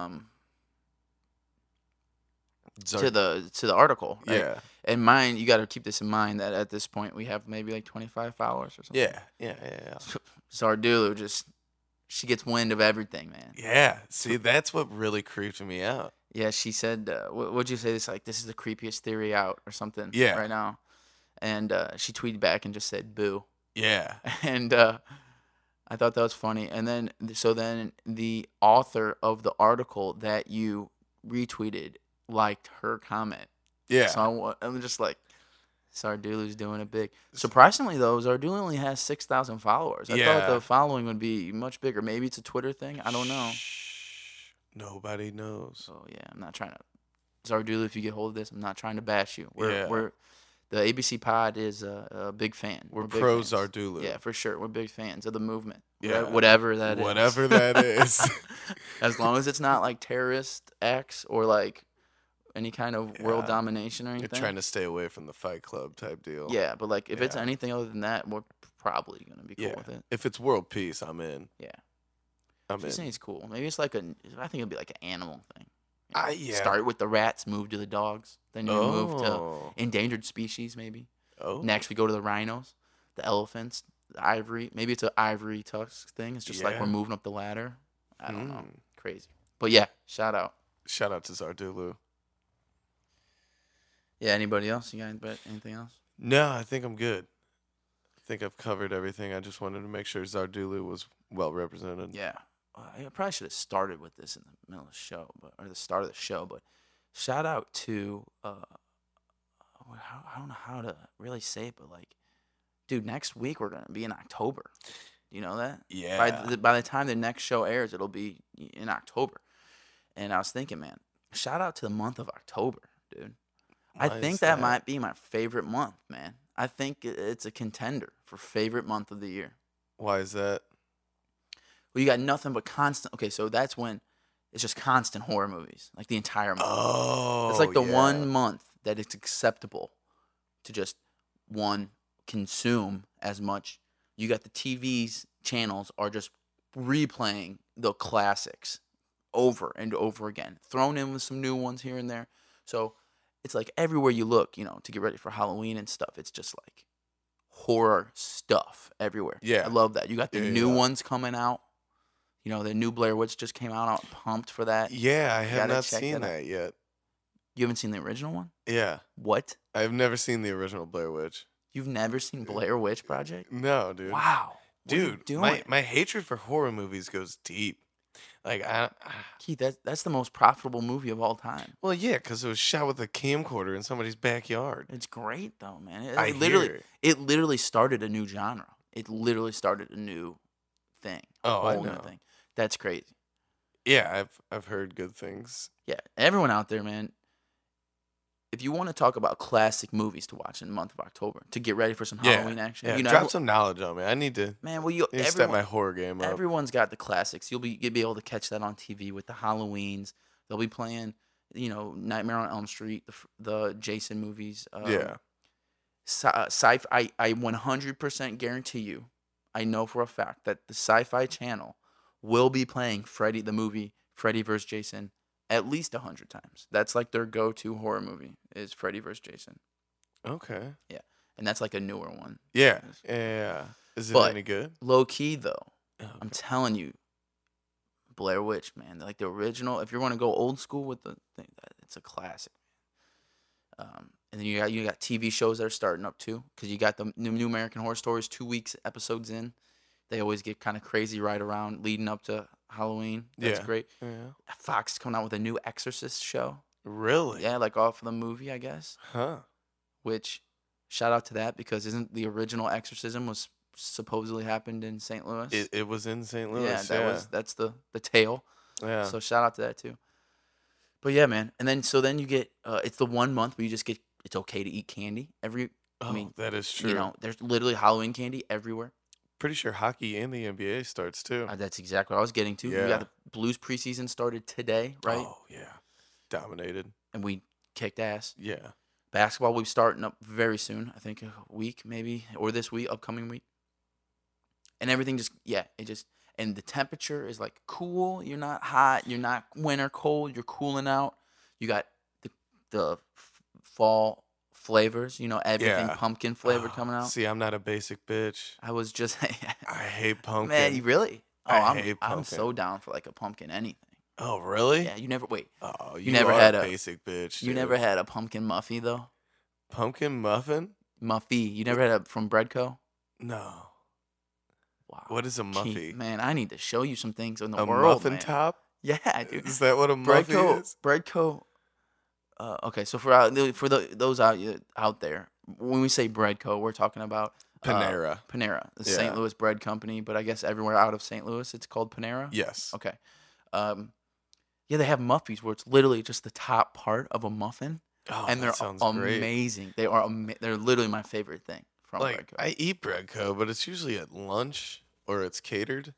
to the article. Right? Yeah, And mine, you got to keep this in mind that at this point we have maybe like 25 followers or something. yeah. Zardulu she gets wind of everything, man. Yeah, see, that's what really creeped me out. Yeah, she said, what'd you say? This is the creepiest theory out or something. Yeah. Right now, and she tweeted back and just said boo, Yeah, and I thought that was funny. And then the author of the article that you retweeted liked her comment. yeah. So I'm just like, Zardulu's doing it big. Surprisingly, though, Zardulu only has 6,000 followers. I Yeah. thought the following would be much bigger. Maybe it's a Twitter thing. I don't know. Shh. Nobody knows. So, yeah, I'm not trying to. Zardulu, if you get hold of this, I'm not trying to bash you. Yeah. The ABC Pod is a big fan. We're big pro fans. Zardulu. Yeah, for sure. We're big fans of the movement. Yeah. Whatever that is. Whatever that is. As long as it's not like terrorist acts or like any kind of world Yeah. domination or You're anything. trying to stay away from the Fight Club type deal. Yeah, but like if it's Yeah. anything other than that, we're probably gonna be cool Yeah. with it. If it's world peace, I'm in. Yeah, I'm just in. think it's cool. Maybe it's like I think it'd be like an animal thing. Yeah. Start with the rats, move to the dogs, then you move to Oh. endangered species. Maybe Oh. next we go to the rhinos, the elephants, the ivory. Maybe it's an ivory tusk thing. It's just like Yeah. we're moving up the ladder. I don't know, Mm. crazy. But yeah, shout out. Shout out to Zardulu. Yeah, anybody else? You got anything else? No, I think I'm good. I think I've covered everything. I just wanted to make sure Zardulu was well represented. Yeah, I probably should have started with this in the middle of the show, or the start of the show. But shout out to I don't know how to really say it, but like, dude, next week we're gonna be in October. You know that? Yeah. By the time the next show airs, it'll be in October. And I was thinking, man, shout out to the month of October, dude. I Why think is that might be my favorite month, man. I think it's a contender for favorite month of the year. Why is that? Well, you got nothing but constant. Okay, so that's when it's just constant horror movies, like the entire month. Oh. It's like the yeah. one month that it's acceptable to just consume as much. You got the TV's channels are just replaying the classics over and over again, thrown in with some new ones here and there. So it's like everywhere you look, to get ready for Halloween and stuff, it's just like horror stuff everywhere. Yeah. I love that. You got the Yeah, new yeah. ones coming out. The new Blair Witch just came out. I'm pumped for that. Yeah, I have gotta not check seen that out. that yet. You haven't seen the original one? Yeah. What? I've never seen the original Blair Witch. You've never seen Blair Witch Project? No, dude. Wow. What are you Dude, doing? my hatred for horror movies goes deep. Like, Keith, that's the most profitable movie of all time. well, yeah, because it was shot with a camcorder in somebody's backyard. It's great though, man. I It literally started a new genre. It literally started a new thing. A Oh, I whole new know. thing. That's crazy. Yeah, I've heard good things. Yeah, everyone out there, man. If you want to talk about classic movies to watch in the month of October to get ready for some Halloween action, Yeah, you know, drop some knowledge on me. I need to, man. Well, step my horror game up. everyone's got the classics. You'll be able to catch that on TV with the Halloweens. They'll be playing, Nightmare on Elm Street, the Jason movies. Yeah. I 100% guarantee you, I know for a fact that the Sci-Fi Channel will be playing the movie Freddy vs. Jason at least 100 times. That's like their go-to horror movie is Freddy vs. Jason. Okay. Yeah. And that's like a newer one. Yeah. Yeah. Is it But any good? low key though, Okay. I'm telling you, Blair Witch, man, like the original. If you want to go old school with the thing, it's a classic. And then you got TV shows that are starting up too, because you got the new American Horror Stories 2 weeks episodes in. They always get kind of crazy right around leading up to Halloween. That's Yeah. great. Yeah. Fox is coming out with a new Exorcist show. Really? Yeah, like off of the movie, I guess. Huh. Which, shout out to that, because isn't the original Exorcism was supposedly happened in St. Louis? It was in St. Louis. Yeah, that's the tale. Yeah. So shout out to that too. But yeah, man. And then you get it's the 1 month where you just get it's okay to eat candy that is true. you know, there's literally Halloween candy everywhere. Pretty sure hockey and the NBA starts too. That's exactly what I was getting to. Yeah. We got the Blues preseason started today, right? Oh yeah. Dominated. And we kicked ass. Yeah. Basketball will be starting up very soon. I think a week maybe, or this week, upcoming week. And everything and the temperature is like cool. You're not hot. You're not winter cold. You're cooling out. You got the fall flavors. You know, everything Yeah. pumpkin flavored coming out. See, I'm not a basic bitch. I was just, I hate pumpkin. man, you really? Oh, I hate I'm pumpkin. so down for like a pumpkin anything. Oh, really? Yeah, you never wait. Oh, You never are had a a- basic bitch. You dude. never had a pumpkin muffy though. pumpkin muffin? Muffy. You never had a from Breadco? No. Wow. What is a muffy? Man, I need to show you some things in the A world. muffin man. top? Yeah, dude. Is that what a muffin is? Breadco. Okay, so for those out there, when we say Breadco, we're talking about Panera. Panera, the Yeah. St. Louis bread company, but I guess everywhere out of St. Louis, it's called Panera. Yes. Okay. Yeah, they have muffies where it's literally just the top part of a muffin, Oh, and that they're sounds amazing. They are they're literally my favorite thing from Like Breadco. I eat Breadco, but it's usually at lunch or it's catered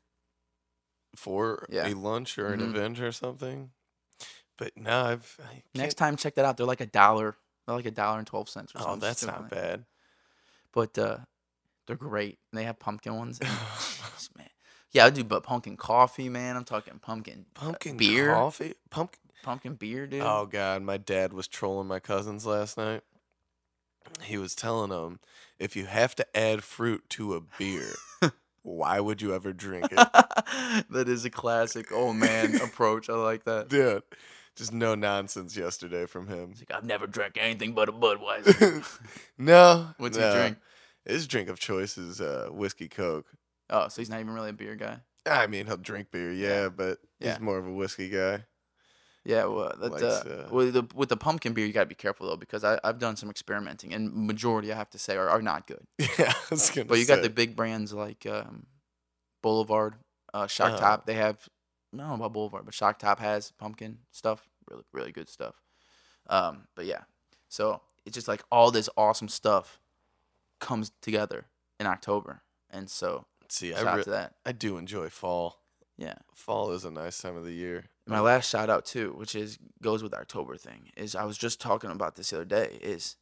for Yeah. a lunch or an Mhm. event or something. But no, I Next time, check that out. They're like $1. They're like $1.12 or something. Oh, that's stupid not like bad. But they're great. And they have pumpkin ones. And, jeez, man. Yeah, I do, but pumpkin coffee, man. I'm talking pumpkin Pumpkin beer. coffee? Pumpkin beer, dude. Oh god, my dad was trolling my cousins last night. He was telling them, if you have to add fruit to a beer, why would you ever drink it? That is a classic old man approach. I like that. Dude, just no nonsense yesterday from him. He's like, I've never drank anything but a Budweiser. No. What's no. he drink? His drink of choice is whiskey Coke. Oh, so he's not even really a beer guy. I mean, he'll drink beer, yeah, but Yeah. he's more of a whiskey guy. Yeah, well, that's, Likes, with the pumpkin beer, you gotta be careful though, because I've done some experimenting, and majority I have to say are not good. Yeah, I was gonna But you say. got the big brands like Boulevard, Shock Oh. Top. They have, I don't know about Boulevard, but Shock Top has pumpkin stuff. Really, really good stuff. But yeah, so it's just like all this awesome stuff comes together in October, and so See, shout out to that. I do enjoy fall. Yeah. Fall is a nice time of the year. My last shout out too, which goes with the October thing, is I was just talking about this the other day. Is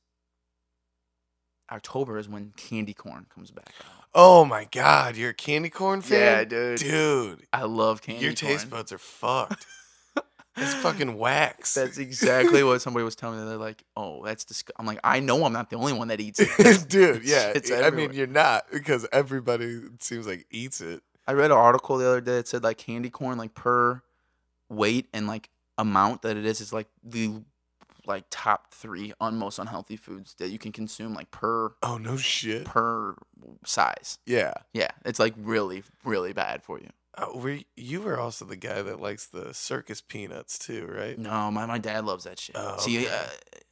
October is when candy corn comes back out. Oh my god, you're a candy corn fan? Yeah, dude. Dude, I love candy your corn. taste buds are fucked. It's fucking wax. That's exactly what somebody was telling me. They're like, "Oh, that's disgusting." I'm like, "I know I'm not the only one that eats it." Dude, yeah. It's I mean, everywhere. you're not because everybody it seems like eats it. I read an article the other day that said like candy corn, like per weight and like amount that it is like the like top 3 most unhealthy foods that you can consume like per Oh no shit. size. Yeah. Yeah, it's like really, really bad for you. You were also the guy that likes the circus peanuts too, right? No, my dad loves that shit. Oh, See, okay.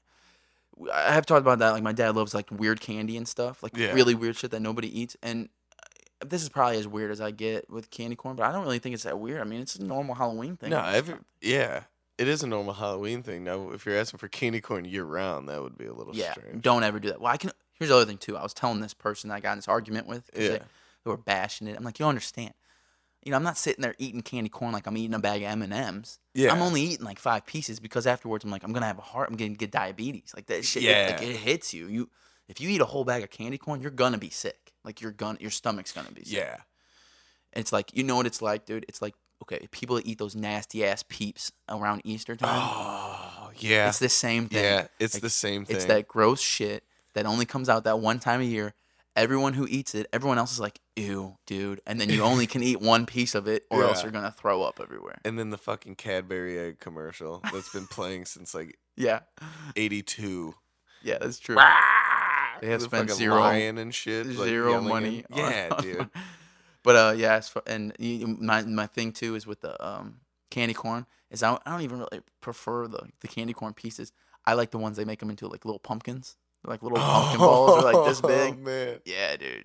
I have talked about that. Like my dad loves like weird candy and stuff, like Yeah. really weird shit that nobody eats. And this is probably as weird as I get with candy corn, but I don't really think it's that weird. I mean, it's a normal Halloween thing. No, yeah. It is a normal Halloween thing. Now, if you're asking for candy corn year round, that would be a little Yeah, strange. don't ever do that. Well, here's the other thing too. I was telling this person that I got in this argument with. 'Cause Yeah. they were bashing it. I'm like, you don't understand. You know, I'm not sitting there eating candy corn like I'm eating a bag of M&Ms. Yeah. I'm only eating like 5 pieces because afterwards I'm like, I'm gonna have a heart. I'm gonna get diabetes. Like that shit. Yeah. It hits you. If you eat a whole bag of candy corn, you're gonna be sick. Like your stomach's gonna be sick. Yeah. It's like, you know what it's like, dude? It's like, okay, people that eat those nasty ass Peeps around Easter time. Oh, yeah. It's the same thing. Yeah, it's Like, the same thing. It's that gross shit that only comes out that one time a year. Everyone who eats it, everyone else is like, ew, dude. And then you only can eat one piece of it or else Yeah. you're going to throw up everywhere. And then the fucking Cadbury egg commercial that's been playing since like Yeah. 82. Yeah, that's true. They have The spent fucking zero lion and shit. like, zero yelling money. and- Yeah, dude. But yeah, and my thing too is with the candy corn is I don't even really prefer the candy corn pieces. I like the ones they make them into like little pumpkins. They're like little pumpkin balls. They're like this big. Oh, man. Yeah, dude.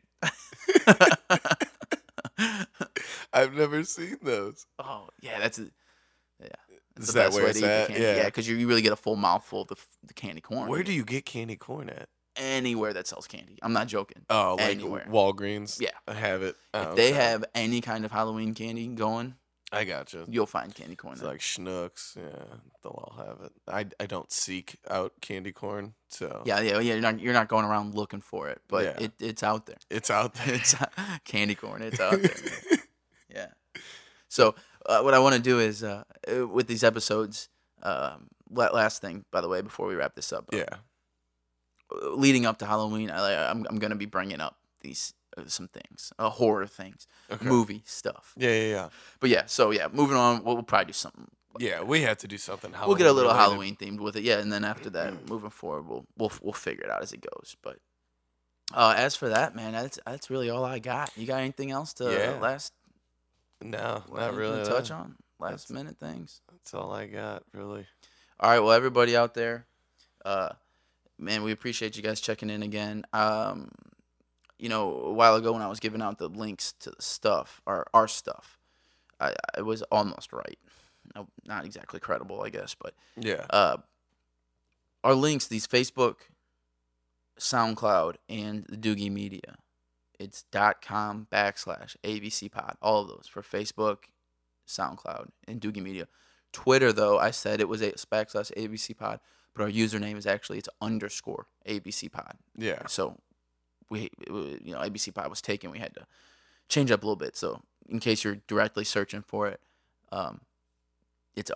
I've never seen those. Oh yeah, that's the Is that best where way it's to eat at? the candy. Yeah. Yeah, because you really get a full mouthful of the candy corn. Where do you get candy corn at? Anywhere that sells candy. I'm not joking. Oh, like Anywhere. Walgreens? Yeah. I have it. Oh, If they okay. have any kind of Halloween candy going, I gotcha. you'll find candy corn It's there. like Schnucks. Yeah, they'll all have it. I don't seek out candy corn, so Yeah. You're not going around looking for it, but Yeah. it's out there. it's out there. It's candy corn. It's out there. Man. Yeah. So what I want to do is with these episodes. Last thing, by the way, before we wrap this up. Yeah. Leading up to Halloween, I'm gonna be bringing up these some things, horror things, Okay. movie stuff. Yeah. But yeah, so yeah, moving on. We'll probably do something. Yeah, we have to do something. We'll get a little Halloween Halloween themed with it, yeah, and then after that, moving forward, we'll figure it out as it goes. But as for that, man, that's really all I got. You got anything else to Yeah. No, not anything really. to touch on? Last minute things. That's all I got, really. All right, well, everybody out there, man, we appreciate you guys checking in again. You know, a while ago when I was giving out the links to the stuff, our stuff, I was almost right. No, not exactly credible, I guess, but Yeah. our links, these Facebook, SoundCloud, and the Doogie Media, it's .com/ABCpod. All of those for Facebook, SoundCloud, and Doogie Media. Twitter, though, I said it was /ABCpod, but our username is actually it's _ABCpod. Yeah. So ABCpod was taken. We had to change up a little bit. So in case you're directly searching for it, it's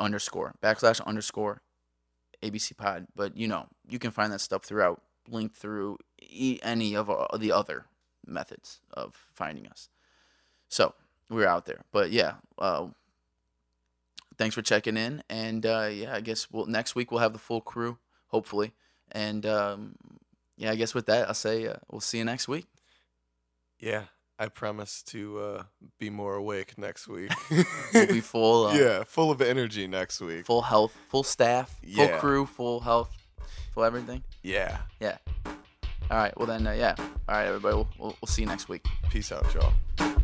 _ABCpod. But you can find that stuff throughout, linked through any of the other methods of finding us. So we're out there. But yeah, thanks for checking in. And I guess next week we'll have the full crew, hopefully. And I guess with that, I'll say we'll see you next week. Yeah. I promise to be more awake next week. We'll be full. Yeah, full of energy next week. Full health, full staff, full Yeah. crew, full health, full everything. Yeah. Yeah. All right. Well then, All right, everybody. We'll see you next week. Peace out, y'all.